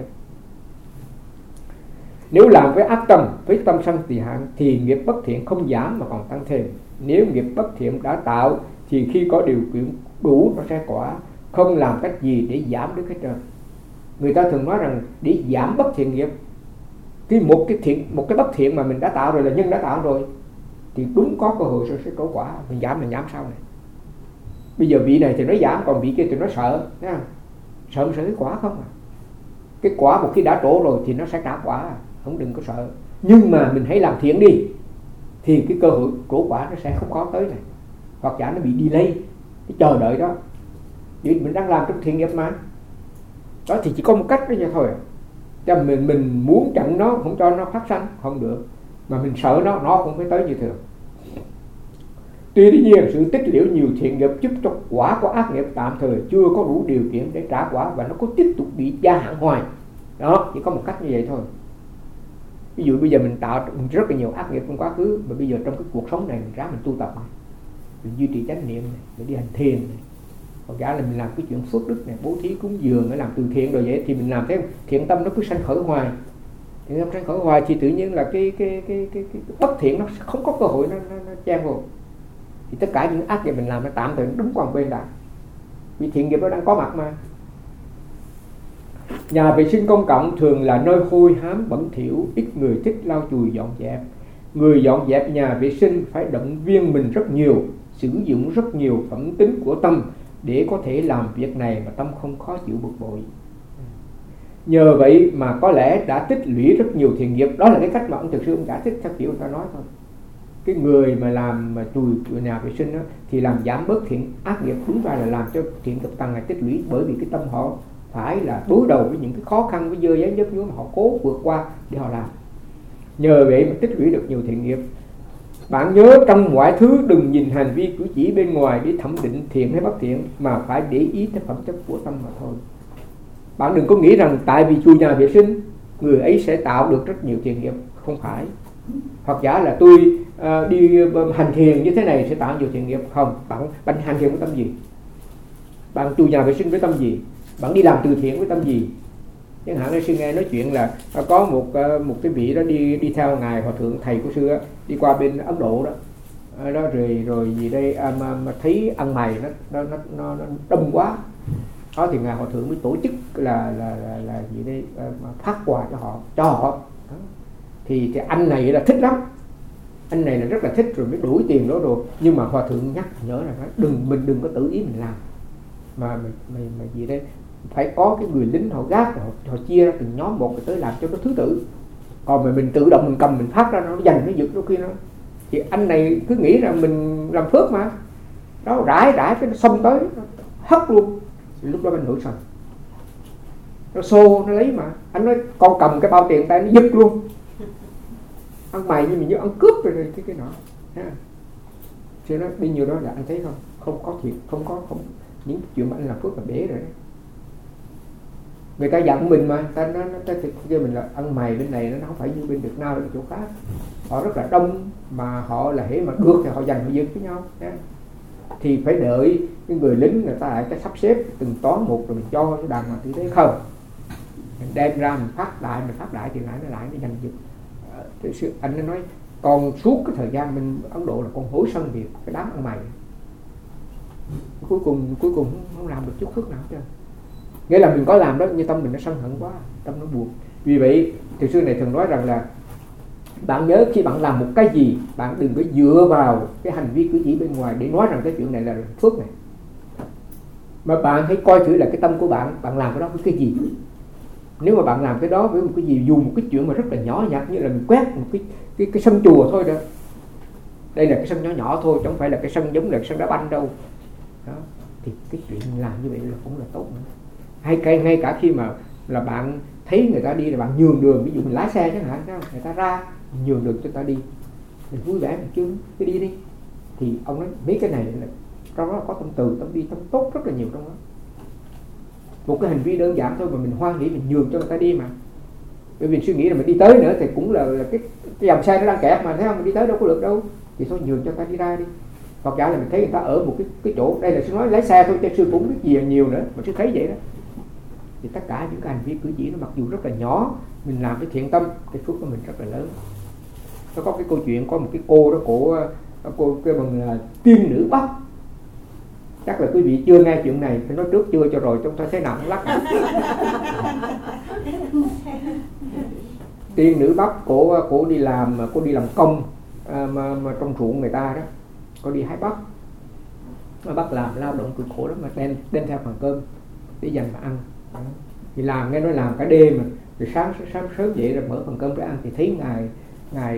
Nếu làm với ác tâm, với tâm sân thì nghiệp bất thiện không giảm mà còn tăng thêm. Nếu nghiệp bất thiện đã tạo thì khi có điều kiện đủ nó sẽ quả, không làm cách gì để giảm được hết trơn. Người ta thường nói rằng để giảm bất thiện nghiệp, một cái bất thiện mà mình đã tạo rồi, là nhân đã tạo rồi, thì đúng có cơ hội sẽ có quả. Mình giảm sau này. Bây giờ vị này thì nó giảm, còn vị kia thì nó sợ, thấy không? Sợ cái quả không à. Cái quả một khi đã trổ rồi thì nó sẽ trả quả, không đừng có sợ. Nhưng mà mình hãy làm thiện đi, thì cái cơ hội trổ quả nó sẽ không có tới này, hoặc giả nó bị delay, cái chờ đợi đó. Vì mình đang làm trong thiện nghiệp mà. Đó thì chỉ có một cách đó vậy thôi. Cho mình muốn chặn nó, không cho nó phát sanh, không được. Mà mình sợ nó cũng phải tới như thường. Tuy nhiên sự tích lũy nhiều thiện nghiệp giúp cho quả của ác nghiệp tạm thời chưa có đủ điều kiện để trả quả, và nó có tiếp tục bị gia hạn hoài. Đó, chỉ có một cách như vậy thôi. Ví dụ bây giờ mình tạo rất là nhiều ác nghiệp trong quá khứ, mà bây giờ trong cái cuộc sống này mình ráng mình tu tập này, mình duy trì chánh niệm này, mình đi hành thiền này, hoặc giả là mình làm cái chuyện phước đức này, bố thí cúng dường, để làm từ thiện rồi vậy, thì mình làm thế thiện tâm nó cứ sanh khởi hoài. Thiện tâm sanh khởi hoài thì tự nhiên là cái bất thiện nó không có cơ hội nó chen vô. Thì tất cả những ác nghiệp mình làm nó tạm thời đúng còn bên đã, vì thiện nghiệp nó đang có mặt mà. Nhà vệ sinh công cộng thường là nơi hôi hám bẩn thỉu, ít người thích lau chùi dọn dẹp. Người dọn dẹp nhà vệ sinh phải động viên mình rất nhiều, sử dụng rất nhiều phẩm tính của tâm để có thể làm việc này mà tâm không khó chịu bực bội. Nhờ vậy mà có lẽ đã tích lũy rất nhiều thiện nghiệp. Đó là cái cách mà ông thực sư ông giải thích theo kiểu người ta nói thôi. Cái người mà làm mà chùi nhà vệ sinh đó, thì làm giảm bớt thiện ác nghiệp, đúng ra là làm cho thiện nghiệp tăng ngày tích lũy, bởi vì cái tâm họ phải là đối đầu với những cái khó khăn, với dơ giấy nhớp nhúa mà họ cố vượt qua để họ làm. Nhờ vậy mà tích lũy được nhiều thiện nghiệp. Bạn nhớ trong mọi thứ đừng nhìn hành vi cử chỉ bên ngoài để thẩm định thiện hay bất thiện, mà phải để ý tới phẩm chất của tâm mà thôi. Bạn đừng có nghĩ rằng tại vì chùi nhà vệ sinh người ấy sẽ tạo được rất nhiều thiện nghiệp, không phải. Hoặc giả là tôi đi hành thiền như thế này sẽ tạo nhiều thiện nghiệp, không. Bạn hành thiền với tâm gì? Bạn chùi nhà vệ sinh với tâm gì? Bạn đi làm từ thiện với tâm gì? Chẳng hạn sư nghe nói chuyện là có một cái vị đó đi theo ngài hòa thượng thầy của sư á, đi qua bên Ấn Độ đó, đó rồi gì đây mà thấy ăn mày nó đông quá, đó thì ngài hòa thượng mới tổ chức là gì đây phát quà cho họ. Đó. Thì anh này là thích lắm, anh này là rất là thích, rồi mới đuổi tiền đó rồi, nhưng mà hòa thượng nhắc nhở là mình đừng có tự ý mình làm, mà gì đây phải có cái người lính họ gác, họ chia ra từng nhóm một tới làm cho nó thứ tự, còn mà mình tự động mình cầm mình phát ra nó giành nó giật đôi khi nó, thì anh này cứ nghĩ là mình làm phước mà, đó rải cái nó xông tới nó hất luôn, thì lúc đó anh nổi sần, nó xô nó lấy mà anh nói con cầm cái bao tiền tay nó giật luôn, ăn mày như mình như ăn cướp rồi cái nọ, cho nó đi nhiều đó là anh thấy không có thiệt, không những chuyện mà anh làm phước là bể rồi đấy. Người ta giận mình mà ta nó kêu mình là ăn mày bên này, nó không phải như bên Việt Nam, bên chỗ khác họ rất là đông mà họ là hễ mà được thì họ giành họ giật với nhau đấy. Thì phải đợi cái người lính người ta lại cái sắp xếp từng toán một rồi mình cho cái đàn mà tử tế không, mình đem ra mình phát đại thì lại nó giành giật. Anh nó nói còn suốt cái thời gian bên Ấn Độ là con hối sân việc cái đám ăn mày, cuối cùng không làm được chút phước nào hết. Nghĩa là mình có làm đó nhưng tâm mình nó sân hận quá, tâm nó buồn. Vì vậy thì sư này thường nói rằng là bạn nhớ khi bạn làm một cái gì, bạn đừng có dựa vào cái hành vi cử chỉ bên ngoài để nói rằng cái chuyện này là phước này, mà bạn hãy coi thử là cái tâm của bạn làm cái đó với cái gì. Nếu mà bạn làm cái đó với một cái gì, dù một cái chuyện mà rất là nhỏ nhặt như là mình quét một cái sân chùa thôi đó, đây là cái sân nhỏ nhỏ thôi, chứ không phải là cái sân giống là cái sân đá banh đâu đó, thì cái chuyện làm như vậy là cũng là tốt nữa. Hay ngay cả khi mà là bạn thấy người ta đi là bạn nhường đường, ví dụ mình lái xe chẳng hạn, người ta ra nhường đường cho người ta đi, mình vui vẻ mình chứ cái đi, thì ông nói mấy cái này là trong đó có tâm từ, tâm đi, tâm tốt rất là nhiều trong đó. Một cái hành vi đơn giản thôi mà mình hoan hỉ mình nhường cho người ta đi mà, bởi vì suy nghĩ là mình đi tới nữa thì cũng là cái dòng xe nó đang kẹt mà, thấy không, mình đi tới đâu có được đâu, thì thôi nhường cho người ta đi ra đi. Hoặc giả là mình thấy người ta ở một cái chỗ, đây là sư nói lái xe thôi chứ sư cũng biết gì nhiều nữa, mà sư thấy vậy đó. Thì tất cả những cái hành vi cử chỉ nó mặc dù rất là nhỏ, mình làm với thiện tâm, cái phước của mình rất là lớn. Nó có cái câu chuyện có một cái cô đó, cô kêu bằng là tiên nữ Bắc. Chắc là quý vị chưa nghe chuyện này, phải nói trước chưa cho rồi chúng ta thấy nào cũng lắc. Tiên nữ Bắc cổ đi làm công mà trong ruộng người ta đó, cô đi hái bắp. Bắp làm lao động cực khổ lắm mà đem theo phần cơm để dành mà ăn. Thì nghe nói làm cả đêm mà, rồi sáng sớm dậy rồi mở phần cơm để ăn thì thấy ngài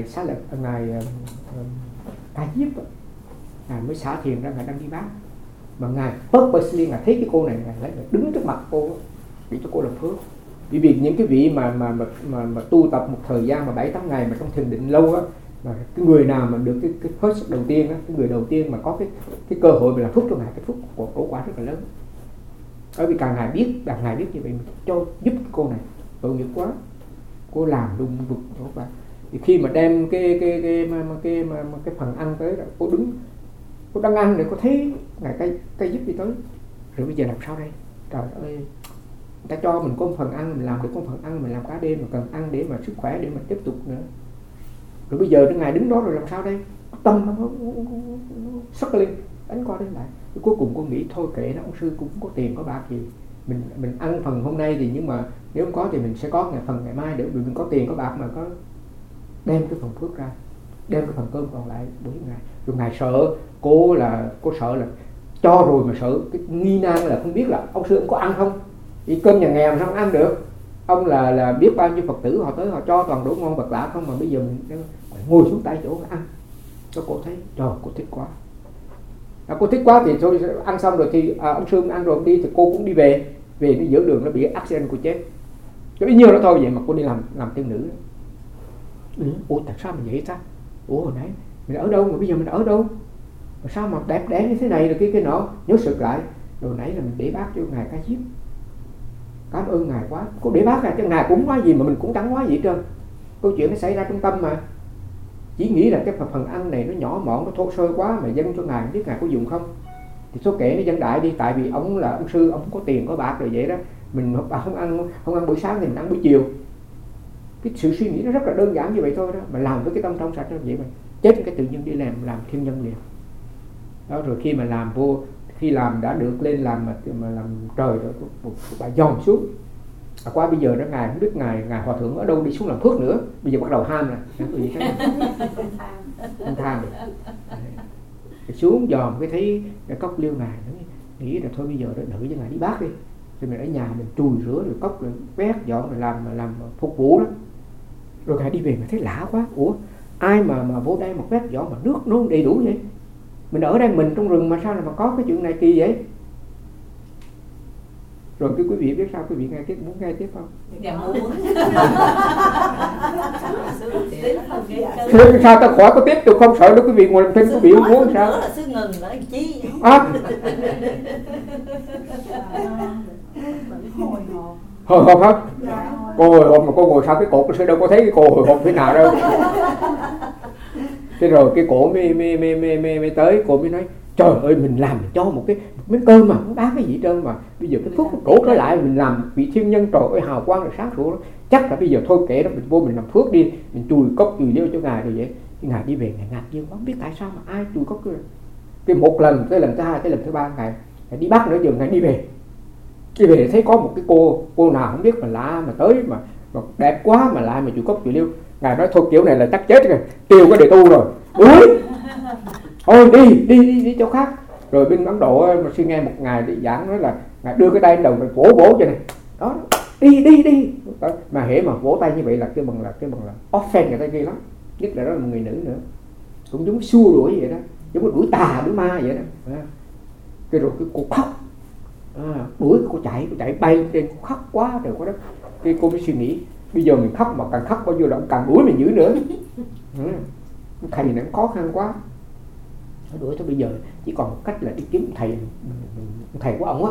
Ca Diếp, ngài mới xả thiền ra, ngài đang đi bán, mà ngài purposely ngài thấy cái cô này, ngài lại đứng trước mặt cô để cho cô làm phước. Vì những cái vị mà tu tập một thời gian mà 7-8 ngày mà trong thiền định lâu á, mà cái người nào mà được cái first đầu tiên á, cái người đầu tiên mà có cái cơ hội mà làm phước cho ngài, cái phước của cổ quả rất là lớn. Bởi vì càng ngài biết như vậy cho giúp cô này, tội nghiệp quá, cô làm đùng vực và thì khi mà đem cái phần ăn tới rồi, cô đang ăn để cô thấy ngài cây giúp đi tới, rồi bây giờ làm sao đây, trời ơi, người ta cho mình có một phần ăn, mình làm được có một phần ăn, mình làm cả đêm mà cần ăn để mà sức khỏe để mà tiếp tục nữa, rồi bây giờ ngài đứng đó rồi làm sao đây, tâm nó sắc lên đánh qua đến lại. Cuối cùng cô nghĩ thôi kệ nó, ông sư cũng có tiền có bạc gì, mình ăn phần hôm nay thì, nhưng mà nếu không có thì mình sẽ có phần ngày mai, để mình có tiền có bạc mà có đem cái phần phước ra, đem cái phần cơm còn lại đối với ngài. Rồi ngài sợ, cô sợ là cho rồi mà sợ cái nghi nan là không biết là ông sư ông có ăn không, vì cơm nhà nghèo mà sao ăn được, ông là biết bao nhiêu Phật tử họ tới họ cho toàn đồ ngon vật lạ không, mà bây giờ mình ngồi xuống tại chỗ mà ăn. Cho cô thấy trời, cô thích quá. Cô thích quá thì thôi, ăn xong rồi thì ông sư ăn rồi ông đi thì cô cũng đi về cái giữa đường nó bị accident, cô chết. Cho ít nhiêu đó thôi, vậy mà cô đi làm tiên nữ. Ủa tại sao mà vậy ta? Ủa hồi nãy mình ở đâu mà bây giờ mình ở đâu? Mà sao mà đẹp đẽ như thế này rồi cái nọ, nhớ sực lại. Rồi nãy là mình để bác cho ngài Ca Diếp. Cảm ơn ngài quá. Cô để bác ra cho ngài cũng nói gì mà mình cũng chẳng nói gì hết trơn. Câu chuyện nó xảy ra trong tâm mà. Chỉ nghĩ là cái phần ăn này nó nhỏ mọn, nó thô sơ quá mà dâng cho ngài, không biết ngài có dùng không. Thì số kệ nó dâng đại đi, tại vì ông là ông sư, ông có tiền có bạc rồi vậy đó. mình không ăn buổi sáng thì mình ăn buổi chiều. Cái sự suy nghĩ nó rất là đơn giản như vậy thôi đó, mà làm với cái tâm trong sạch nó vậy mà chết cái tự nhiên đi làm thiên nhân liền đó. Rồi khi mà làm vô, khi làm đã được lên làm mà làm trời rồi bà dòm xuống. Qua bây giờ đó ngài không biết ngài hòa thượng ở đâu đi xuống làm phước nữa, bây giờ bắt đầu ham nè, tham xuống dòm cái thấy cái cốc liêu ngài, nghĩ là thôi bây giờ đợi cho ngài đi bác đi, rồi mình ở nhà mình chùi rửa rồi cốc rồi quét dọn rồi làm phục vụ đó. Rồi ngài đi về mà thấy lạ quá, ủa ai mà vô đây mà quét dọn mà nước nó đầy đủ vậy, mình ở đây mình trong rừng mà sao mà có cái chuyện này kỳ vậy. Rồi cái quý vị biết sao, quý vị nghe tiếp, muốn nghe tiếp không? Dạ muốn. Sao ta khỏi có tiếp, tôi không sợ đâu quý vị ngồi làm thinh, quý vị muốn sao? Là sư ngừng là chi? Hồi hộp không? Cô hồi hộp mà cô ngồi sau cái cột sư đâu có thấy cái cô hồi hộp thế nào đâu. Thế rồi cái cổ mới tới, cổ mới nói trời ơi mình làm cho một miếng cơm mà không bán cái gì trơn mà bây giờ cái phước nó đổ trở lại, mình làm vị thiên nhân trời ơi hào quang rồi sáng sủa đó. Chắc là bây giờ thôi kệ đó, mình vô mình làm phước đi, mình chùi cốc chùi vô cho ngài rồi vậy. Thì ngài đi về ngài ngạc nhiên không biết tại sao mà ai chùi cốc cái một lần, cái lần thứ hai, cái lần thứ ba ngài đi bắt nữa, giờ ngài đi về thấy có một cái cô nào không biết mà lạ mà tới mà đẹp quá mà lại mà chùi cốc chùi liêu. Ngài nói thôi kiểu này là chắc chết rồi, tiêu cái đề tu rồi, đuổi thôi đi chỗ khác. Rồi bên Ấn Độ mà suy nghe một ngày đi giảng nói là ngài đưa cái tay lên đầu rồi vỗ cho này đó, đi đó. Mà hễ mà vỗ tay như vậy là cái bằng là offend người ta ghê lắm, nhất là đó là một người nữ nữa, cũng giống xua đuổi vậy đó, giống như đuổi tà đuổi ma vậy đó. Cái rồi cái cô khóc, đuổi cô chạy bay trên, cô khóc quá trời quá đất. Cái cô mới suy nghĩ bây giờ mình khóc mà càng khóc bao nhiêu là càng đuổi mình dữ nữa. Thầy này khó khăn quá, nó đuổi tới bây giờ chỉ còn một cách là đi kiếm thầy của ông á.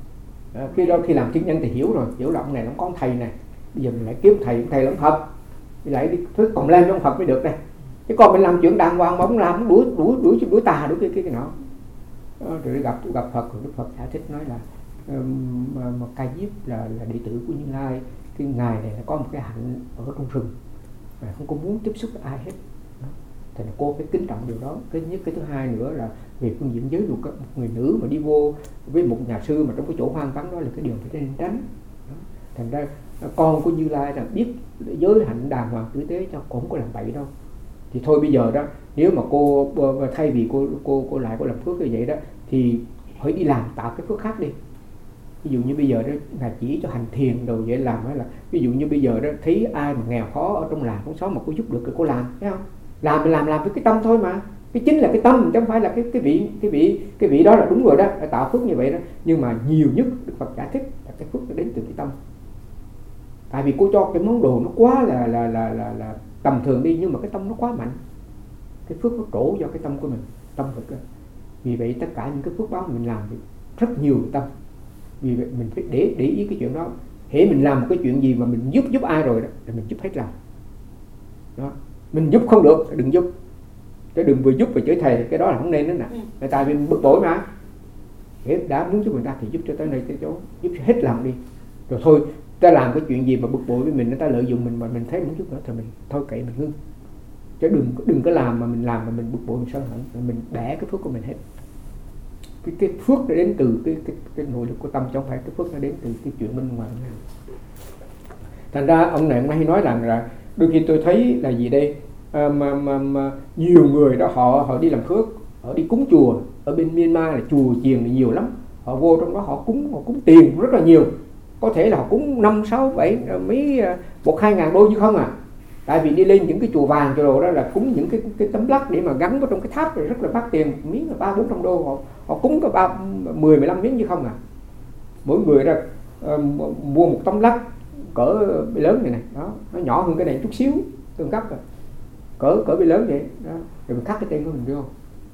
Khi làm chứng nhân thì hiểu là ông này nó có ông thầy này, bây giờ mình lại kiếm thầy là ông Phật, thì lại đi thuyết còn lên với ông Phật mới được đây. Chứ còn mình làm chuyện đàng hoàng mà ông làm đuổi tà đuổi cái nọ. Rồi gặp Phật, rồi Đức Phật giải thích nói là mà Ca Diếp là đệ tử của Như Lai, cái ngài này là có một cái hạnh ở trong rừng, không có muốn tiếp xúc với ai hết. Thì cô phải kính trọng điều đó. Cái nhất, cái thứ hai nữa là về phương diện giới luật, một người nữ mà đi vô với một nhà sư mà trong cái chỗ hoang vắng đó là cái điều phải nên tránh. Thành ra con của Như Lai là biết giới hạnh đàng hoàng tử tế, cho cũng không có làm bậy đâu. Thì thôi bây giờ đó, nếu mà cô thay vì cô lại cô làm phước như vậy đó, thì phải đi làm tạo cái phước khác đi. Ví dụ như bây giờ đó ngài chỉ cho hành thiền đồ vậy làm hay là ví dụ như bây giờ đó thấy ai mà nghèo khó ở trong làng trong xóm mà cô giúp được thì cô làm, thấy không? Làm với cái tâm thôi mà. Cái chính là cái tâm, chứ không phải là cái vị đó là đúng rồi đó, là tạo phước như vậy đó. Nhưng mà nhiều nhất Đức Phật giải thích là cái phước nó đến từ cái tâm. Tại vì cô cho cái món đồ nó quá là tầm thường đi, nhưng mà cái tâm nó quá mạnh, cái phước nó trổ do cái tâm của mình, tâm Phật. Vì vậy tất cả những cái phước đó mình làm thì rất nhiều tâm. Vì vậy mình phải để ý cái chuyện đó. Hễ mình làm một cái chuyện gì mà mình giúp ai rồi đó thì mình giúp hết lòng đó. Mình giúp không được đừng giúp, chứ đừng vừa giúp vừa chửi thầy, cái đó là không nên nữa nè. Tại vì mình bực bội mà. Hễ đã muốn giúp người ta thì giúp cho tới nơi tới chỗ, giúp hết lòng đi. Rồi thôi ta làm cái chuyện gì mà bực bội với mình, người ta lợi dụng mình mà mình thấy muốn giúp nữa thì mình thôi kệ mình ngưng. Chứ đừng có làm mà mình bực bội, mình sân hận, mình bẻ cái phước của mình hết. Cái phước nó đến từ cái nội lực của tâm, chứ không phải cái phước nó đến từ cái chuyện bên ngoài. Thành ra ông này hay nói rằng là đôi khi tôi thấy là gì đây, mà nhiều người đó họ đi làm phước, họ đi cúng chùa ở bên Myanmar là chùa chiền thì nhiều lắm, họ vô trong đó họ cúng tiền rất là nhiều, có thể là họ cúng 5, 6, 7 mấy 1-2 ngàn đô chứ không à. Tại vì đi lên những cái chùa vàng chùa đồ đó là cúng những cái tấm lắc để mà gắn vào trong cái tháp rồi rất là mắc tiền, miếng là 300-400 đô, họ cúng có 10-15 miếng chứ không à. Mỗi người ra mua một tấm lắc cỡ bề lớn này đó, nó nhỏ hơn cái này chút xíu, tương cấp rồi cỡ bề lớn vậy đó, rồi mình khắc cái tên của mình vô,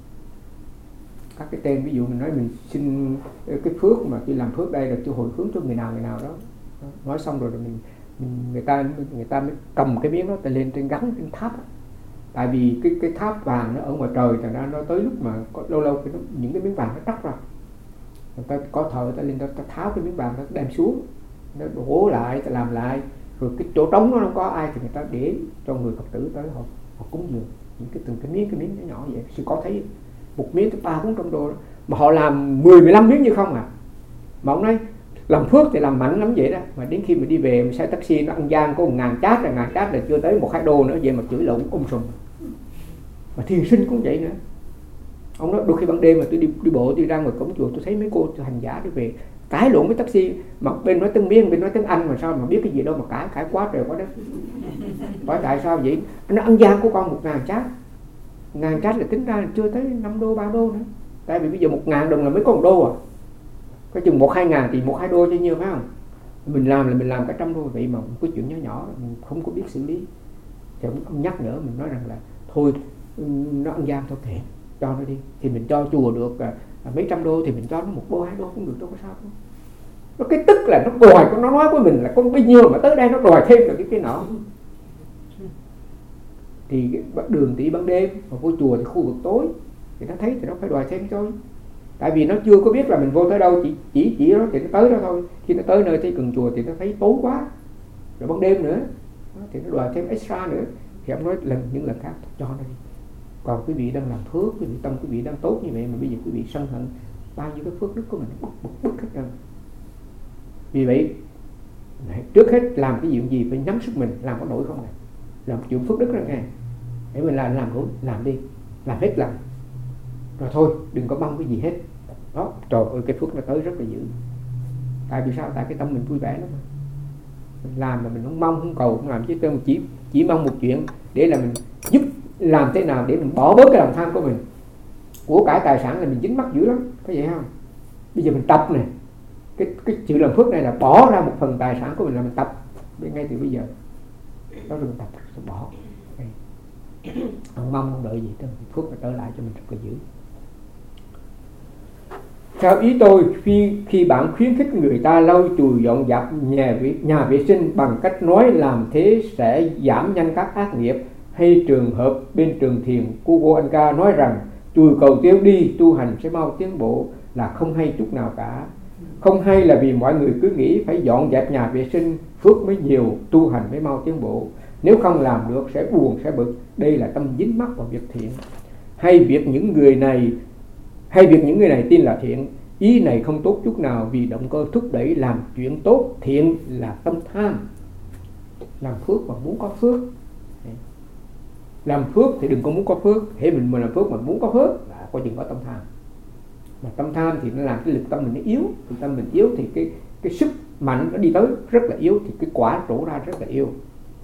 khắc cái tên, ví dụ mình nói mình xin cái phước mà tôi làm phước đây là tôi hồi hướng cho người nào đó. Nói xong rồi người ta mới cầm cái miếng đó ta lên trên gắn trên tháp. Tại vì cái tháp vàng nó ở ngoài trời, thành ra nó tới lúc mà lâu những cái miếng vàng nó tróc ra, người ta có thợ ta lên ta tháo cái miếng vàng nó đem xuống, nó đổ lại, ta làm lại, rồi cái chỗ trống nó không có ai thì người ta để cho người Phật tử tới họ cúng dường những cái từng cái miếng nhỏ vậy. Sư có thấy một miếng tới 300-400 đô đó. Mà họ làm 10-15 miếng như không à. Mà ông nói làm phước thì làm mạnh lắm vậy đó, mà đến khi mà đi về xe taxi nó ăn gian có 1.000 chát là chưa tới 1-2 đô nữa, vậy mà chửi lộn sùm. Mà thiền sinh cũng vậy nữa. Ông nói đôi khi ban đêm mà tôi đi bộ đi ra ngoài cổng chùa, tôi thấy mấy cô hành giả đi về cãi lộn với taxi, mà bên nói tiếng Miên, bên nói tiếng Anh, mà sao mà biết cái gì đâu mà cãi quá trời quá đất. Hỏi tại sao vậy? Nó ăn gian của con 1.000 chát. 1.000 chát là tính ra là chưa tới 5 đô 3 đô nữa. Tại vì bây giờ 1.000 đồng là mới có 1 đô à. Có chừng 1-2 ngàn thì 1-2 đô cho nhiêu phải không? Mình làm là mình làm cả 100 đô vậy mà cái chuyện nhỏ nhỏ mình không có biết xử lý. Thì ông nhắc nhở mình nói rằng là thôi nó ăn gian thôi kệ, cho nó đi. Thì mình cho chùa được mấy trăm đô thì mình cho nó 1 đô 2 đô cũng được, đâu có sao đâu. Nó cái tức là nó đòi, nó nói với mình là con bấy nhiêu mà tới đây nó đòi thêm được cái nọ. Thì cái đường thì ban đêm, mà vô chùa thì khu vực tối thì nó thấy thì nó phải đòi thêm thôi. Tại vì nó chưa có biết là mình vô tới đâu, chỉ nó thì nó tới đó thôi. Khi nó tới nơi thấy gần chùa thì nó thấy tối quá, rồi ban đêm nữa thì nó đòi thêm extra nữa. Thì ông nói những lần khác cho nó đi. Còn quý vị đang làm phước, quý vị tâm quý vị đang tốt như vậy mà bây giờ quý vị sân hận, bao nhiêu cái phước đức của mình bực hết trơn. Vì vậy trước hết làm cái gì phải nhắm sức mình, làm có nổi không này, làm chuyện phước đức đó nghe. Để mình làm đi, làm hết làm. Rồi thôi, đừng có mong cái gì hết. Đó, trời ơi cái phước nó tới rất là dữ. Tại vì sao? Tại cái tâm mình vui vẻ lắm. Mình làm mà mình không mong, không cầu, không làm chứ tôi chỉ mong một chuyện để là mình giúp làm thế nào để mình bỏ bớt cái lòng tham của mình. Của cải tài sản là mình dính mắc dữ lắm, có vậy không? Bây giờ mình tập này, cái sự làm phước này là bỏ ra một phần tài sản của mình là mình tập ngay từ bây giờ. Đó rồi mình tập rồi bỏ. Không mong không đợi gì hết, phước nó trở lại cho mình rất là dữ. Theo ý tôi, khi bạn khuyến khích người ta lau chùi dọn dẹp nhà vệ sinh bằng cách nói làm thế sẽ giảm nhanh các ác nghiệp, hay trường hợp bên trường thiền của cô Anh Ca nói rằng chùi cầu tiêu đi, tu hành sẽ mau tiến bộ, là không hay chút nào cả. Không hay là vì mọi người cứ nghĩ phải dọn dẹp nhà vệ sinh phước mới nhiều, tu hành mới mau tiến bộ. Nếu không làm được sẽ buồn, sẽ bực. Đây là tâm dính mắc vào việc thiện. Hay việc những người này tin là thiện. Ý này không tốt chút nào, vì động cơ thúc đẩy làm chuyện tốt thiện là tâm tham. Làm phước mà muốn có phước. Làm phước thì đừng có muốn có phước. Hễ mình làm phước mà muốn có phước là coi chừng có tâm tham. Mà tâm tham thì nó làm cái lực tâm mình nó yếu. Lực tâm mình yếu thì cái sức mạnh nó đi tới rất là yếu, thì cái quả trổ ra rất là yếu.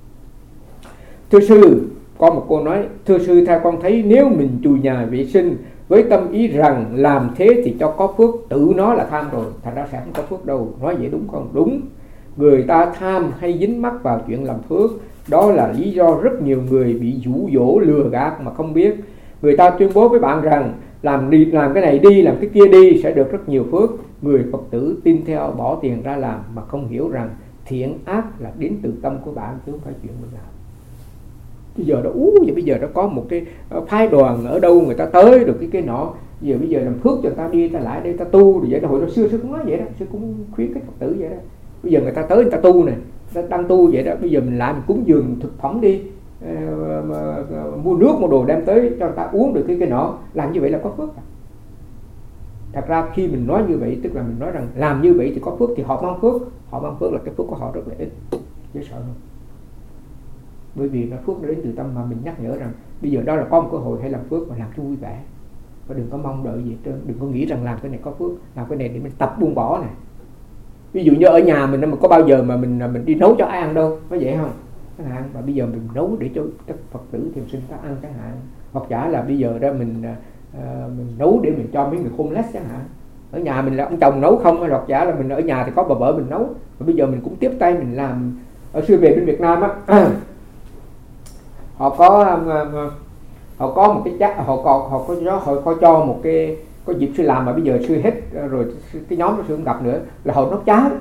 Thưa sư, có một cô nói: thưa sư, theo con thấy nếu mình chùi nhà vệ sinh với tâm ý rằng làm thế thì cho có phước, tự nó là tham rồi, thành ra sẽ không có phước đâu. Nói vậy đúng không? Đúng. Người ta tham hay dính mắc vào chuyện làm phước, đó là lý do rất nhiều người bị dụ dỗ lừa gạt mà không biết. Người ta tuyên bố với bạn rằng làm cái này đi, làm cái kia đi sẽ được rất nhiều phước. Người Phật tử tin theo, bỏ tiền ra làm mà không hiểu rằng thiện ác là đến từ tâm của bạn chứ không phải chuyện mình làm. Bây giờ đó có một cái phái đoàn ở đâu người ta tới được cái nọ, bây giờ làm phước cho người ta đi ta lại đây ta tu rồi vậy đó. Hồi đó xưa cũng nói vậy đó, xưa cũng khuyến khích Phật tử vậy đó. Bây giờ người ta tới người ta tu này, ta đang tu vậy đó, bây giờ mình lại mình cúng dường thực phẩm đi, mua nước mua đồ đem tới cho người ta uống được cái nọ, làm như vậy là có phước. Thật ra khi mình nói như vậy tức là mình nói rằng làm như vậy thì có phước, thì họ mong phước là cái phước của họ rất là ít, dễ sợ không? Bởi vì nó phước nó đến từ tâm, mà mình nhắc nhở rằng bây giờ đó là có một cơ hội hãy làm phước mà làm cho vui vẻ, và đừng có mong đợi gì hết trơn. Đừng có nghĩ rằng làm cái này có phước, làm cái này để mình tập buông bỏ này. Ví dụ như ở nhà mình mà có bao giờ mà mình đi nấu cho ai ăn đâu, có vậy không? Chẳng hạn, và bây giờ mình nấu để cho các Phật tử thiền sinh ta ăn chẳng hạn, hoặc giả là bây giờ đó mình nấu để mình cho mấy người homeless chẳng hạn. Ở nhà mình là ông chồng nấu không, hoặc giả là mình ở nhà thì có bà vợ mình nấu, và bây giờ mình cũng tiếp tay mình làm. Ở xưa về bên Việt Nam á, họ có một cái chắc, họ có cho một cái, có dịp sư làm mà bây giờ sư hết rồi, cái nhóm đó sư không gặp nữa, là họ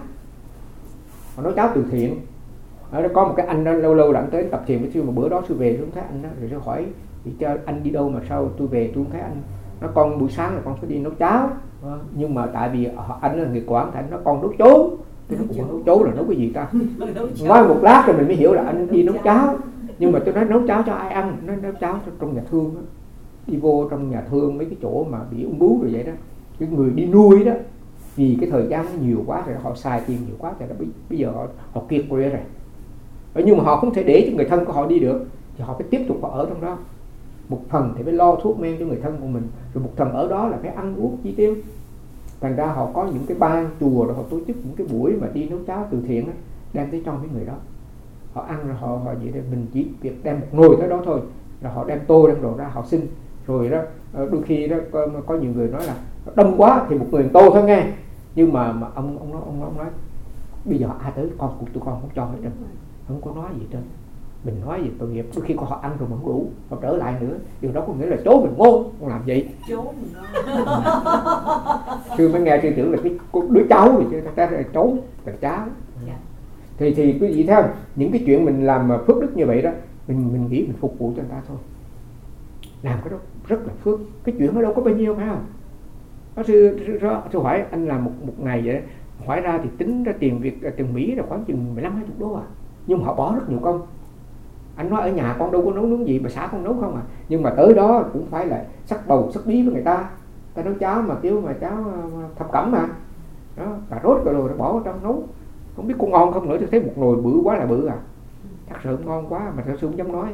nấu cháo từ thiện. Ở đó có một cái anh đó lâu là anh tới tập thiền với sư, mà bữa đó sư về tôi không thấy anh đó, rồi sư hỏi thì cho anh đi đâu mà sao tôi về tôi không thấy anh. Nó con buổi sáng là con phải đi nấu cháo, nhưng mà tại vì anh là người Quảng, thành nó con đốt Tôi nói ủa nấu cháo là nấu cái gì ta? Nói một lát rồi mình mới hiểu là anh đi nấu cháo. Nhưng mà tôi nói nấu cháo cho ai ăn? Nó nấu cháo trong nhà thương đó. Đi vô trong nhà thương mấy cái chỗ mà bị ung bướu rồi vậy đó, cái người đi nuôi đó, vì cái thời gian nó nhiều quá rồi họ xài tiền nhiều quá rồi bây giờ họ kiệt quệ rồi. Nhưng mà họ không thể để cho người thân của họ đi được, thì họ phải tiếp tục họ ở trong đó. Một phần thì phải lo thuốc men cho người thân của mình, rồi một phần ở đó là phải ăn uống chi tiêu. Thành ra họ có những cái ban chùa rồi họ tổ chức những cái buổi mà đi nấu cháo từ thiện đó, đem tới cho mấy người đó. Họ ăn rồi họ vậy đó, mình chỉ việc đem một nồi tới đó thôi, rồi họ đem tô đem đồ ra họ xin. Rồi đó đôi khi đó có nhiều người nói là đông quá thì một người tô thôi nghe. Nhưng mà ông nói bây giờ ai tới tụi con không cho hết trơn, không có nói gì trơn. Mình nói gì tội nghiệp, đôi khi họ ăn rồi mà không đủ, họ trở lại nữa. Điều đó có nghĩa là chố mình ngon, không làm vậy. Chố mình ngon. Sư mới nghe sư tưởng là cái đứa cháu rồi chứ, thật ra là chố là cháu. Thì quý vị thấy không? Những cái chuyện mình làm phước đức như vậy đó, mình nghĩ mình phục vụ cho người ta thôi. Làm cái đó rất là phước. Cái chuyện đó đâu có bao nhiêu phải không? Sư hỏi anh làm một ngày vậy đó, hỏi ra thì tính ra tiền Mỹ là khoảng chừng 15-20 đô à. Nhưng mà họ bỏ rất nhiều công. Anh nói ở nhà con đâu có nấu nướng gì mà xã con nấu không à. Nhưng mà tới đó cũng phải là sắc bầu sắc bí với người ta. Ta nấu cháo mà kiểu mà cháo thập cẩm mà đó, cà rốt rồi nó bỏ vào trong nấu. Không biết có ngon không nữa, tôi thấy một nồi bự quá là bự à. Thật sự ngon quá mà thật sự không dám nói.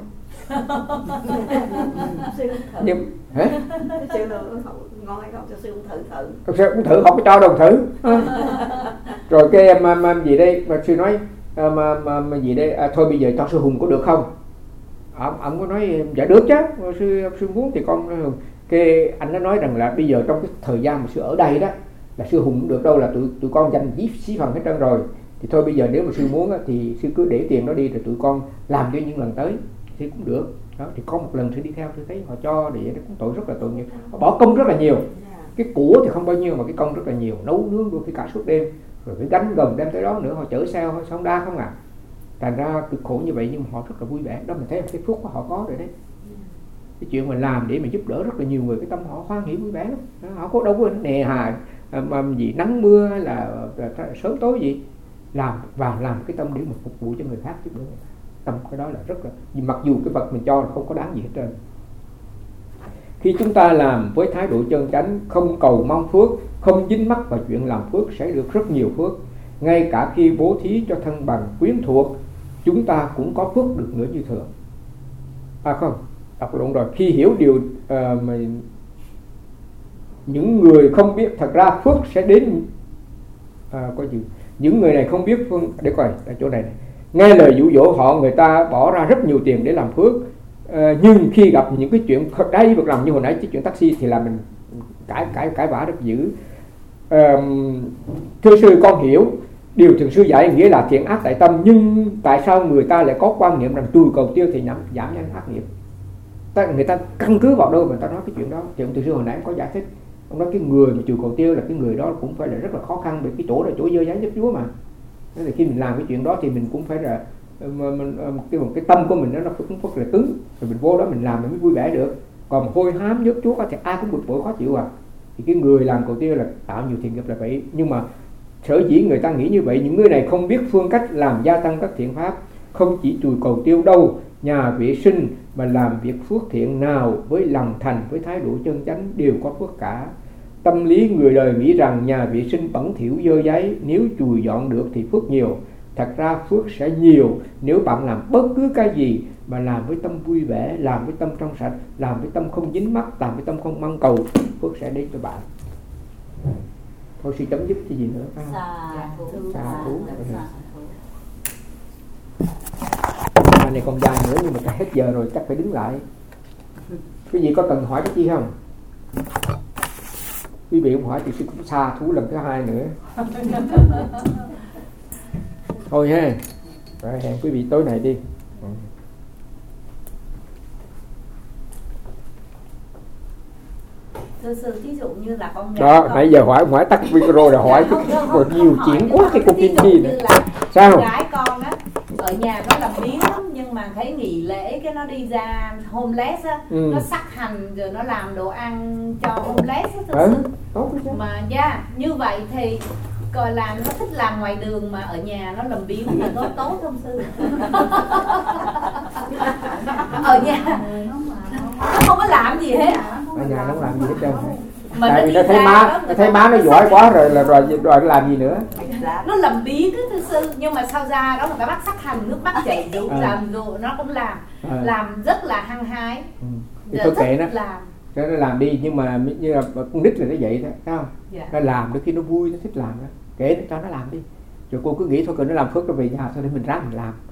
Nhưng sư ngon hay không cho sư thử. Thật sự cũng thử, không có cho đồng thử. Rồi cái em gì đây mà sư nói mà gì đây thôi bây giờ cho sư Hùng có được không? Ông có nói dạ được chứ, sư muốn thì con. Cái anh nó nói rằng là bây giờ trong cái thời gian mà sư ở đây đó là sư Hùng cũng được đâu, là tụi con dành xí phần hết trơn rồi. Thì thôi bây giờ nếu mà sư muốn thì sư cứ để tiền đó đi, rồi tụi con làm cho những lần tới thì cũng được. Đó, thì có một lần sư đi theo, sư thấy họ cho để cũng tội, rất là tội nghiệp. Họ bỏ công rất là nhiều. Cái của thì không bao nhiêu mà cái công rất là nhiều, nấu nướng đôi khi cả suốt đêm, rồi cái gánh gầm đem tới đó nữa, họ chở xe Honda không à. Thành ra cực khổ như vậy nhưng mà họ rất là vui vẻ. Đó mình thấy cái phước của họ có rồi đấy. Cái chuyện mà làm để mà giúp đỡ rất là nhiều người, cái tâm họ hoan hỷ vui vẻ lắm. Đó, họ có đâu có nề hà gì nắng mưa hay là sớm tối gì, làm cái tâm để mà phục vụ cho người khác, giúp đỡ người ta. Tâm cái đó là rất là, mặc dù cái vật mình cho là không có đáng gì hết trơn. Khi chúng ta làm với thái độ chân chánh, không cầu mong phước, không dính mắc vào chuyện làm phước, sẽ được rất nhiều phước. Ngay cả khi bố thí cho thân bằng quyến thuộc, chúng ta cũng có phước được nữa như thường. Không, đọc lộn rồi. Khi hiểu điều mà những người không biết, thật ra phước sẽ đến có gì. Những người này không biết phương, để coi tại chỗ này. Nghe lời dụ dỗ họ, người ta bỏ ra rất nhiều tiền để làm phước. Nhưng khi gặp những cái chuyện trái việc làm như hồi nãy cái chuyện taxi thì là mình cãi vã rất dữ. Thưa sư, con hiểu điều thiền sư dạy nghĩa là thiện ác tại tâm, nhưng tại sao người ta lại có quan niệm rằng trừ cầu tiêu thì giảm nhanh ác nghiệp? Người ta căn cứ vào đâu mà người ta nói cái chuyện đó? Thì ông thiền sư hồi nãy có giải thích. Ông nói cái người mà trừ cầu tiêu là cái người đó cũng phải là rất là khó khăn, bởi cái chỗ là chỗ dơ dái giúp Chúa mà. Nên là khi mình làm cái chuyện đó thì mình cũng phải là cái tâm của mình nó cũng rất là cứng, rồi mình vô đó mình làm mình mới vui vẻ được. Còn hôi hám giúp Chúa thì ai cũng bực bội khó chịu à. Thì cái người làm cầu tiêu là tạo nhiều thiện nghiệp là vậy. Nhưng mà sở dĩ người ta nghĩ như vậy, những người này không biết phương cách làm gia tăng các thiện pháp. Không chỉ trừ cầu tiêu đâu, nhà vệ sinh mà làm việc phước thiện nào với lòng thành, với thái độ chân chánh đều có phước cả. Tâm lý người đời nghĩ rằng nhà vệ sinh bẩn thỉu dơ dáy, nếu chùi dọn được thì phước nhiều. Thật ra phước sẽ nhiều nếu bạn làm bất cứ cái gì mà làm với tâm vui vẻ, làm với tâm trong sạch, làm với tâm không dính mắc, làm với tâm không mong cầu, phước sẽ đến cho bạn. Thôi sư chấm dứt cái gì nữa phải không? Xà thú. Này còn dài nữa nhưng mà hết giờ rồi, chắc phải đứng lại. Quý vị có cần hỏi cái gì không? Quý vị không hỏi thì sư cũng xa thú lần thứ 2 nữa. Thôi ha. Rồi hẹn quý vị tối nay đi. Thưa sư, ví dụ như là con gái đó, nãy giờ hỏi tắt micro rồi hỏi còn nhiều chuyện quá cái cô Kim Chi nữa. Sao? Con gái con á ở nhà nó làm biếng lắm, nhưng mà thấy nghỉ lễ cái nó đi ra homeless á, nó sắc hành rồi nó làm đồ ăn cho homeless á, thưa sư. Mà như vậy thì coi làm nó thích làm ngoài đường mà ở nhà nó làm biếng là tốt tốt không sư? Ở nhà nó không có làm gì hết, ở nhà nó không làm gì hết trơn. mà Tại vì nó đi thấy ra má, đó, nó thấy má nó giỏi quá rồi làm gì nữa. nó làm biếng á thưa sư, nhưng mà sau ra đó người ta bắt sắc hành, nước mắt chảy rượu, làm rồi nó cũng làm rất là hăng hái. Thì tôi kệ nó, làm cho nó làm đi, nhưng mà như là con nít là nó vậy đó, thấy không? Dạ. Nó làm đôi khi nó vui, nó thích làm đó, kệ nó cho nó làm đi, rồi cô cứ nghĩ thôi, cứ nó làm phước nó về nhà thôi để mình ráng mình làm.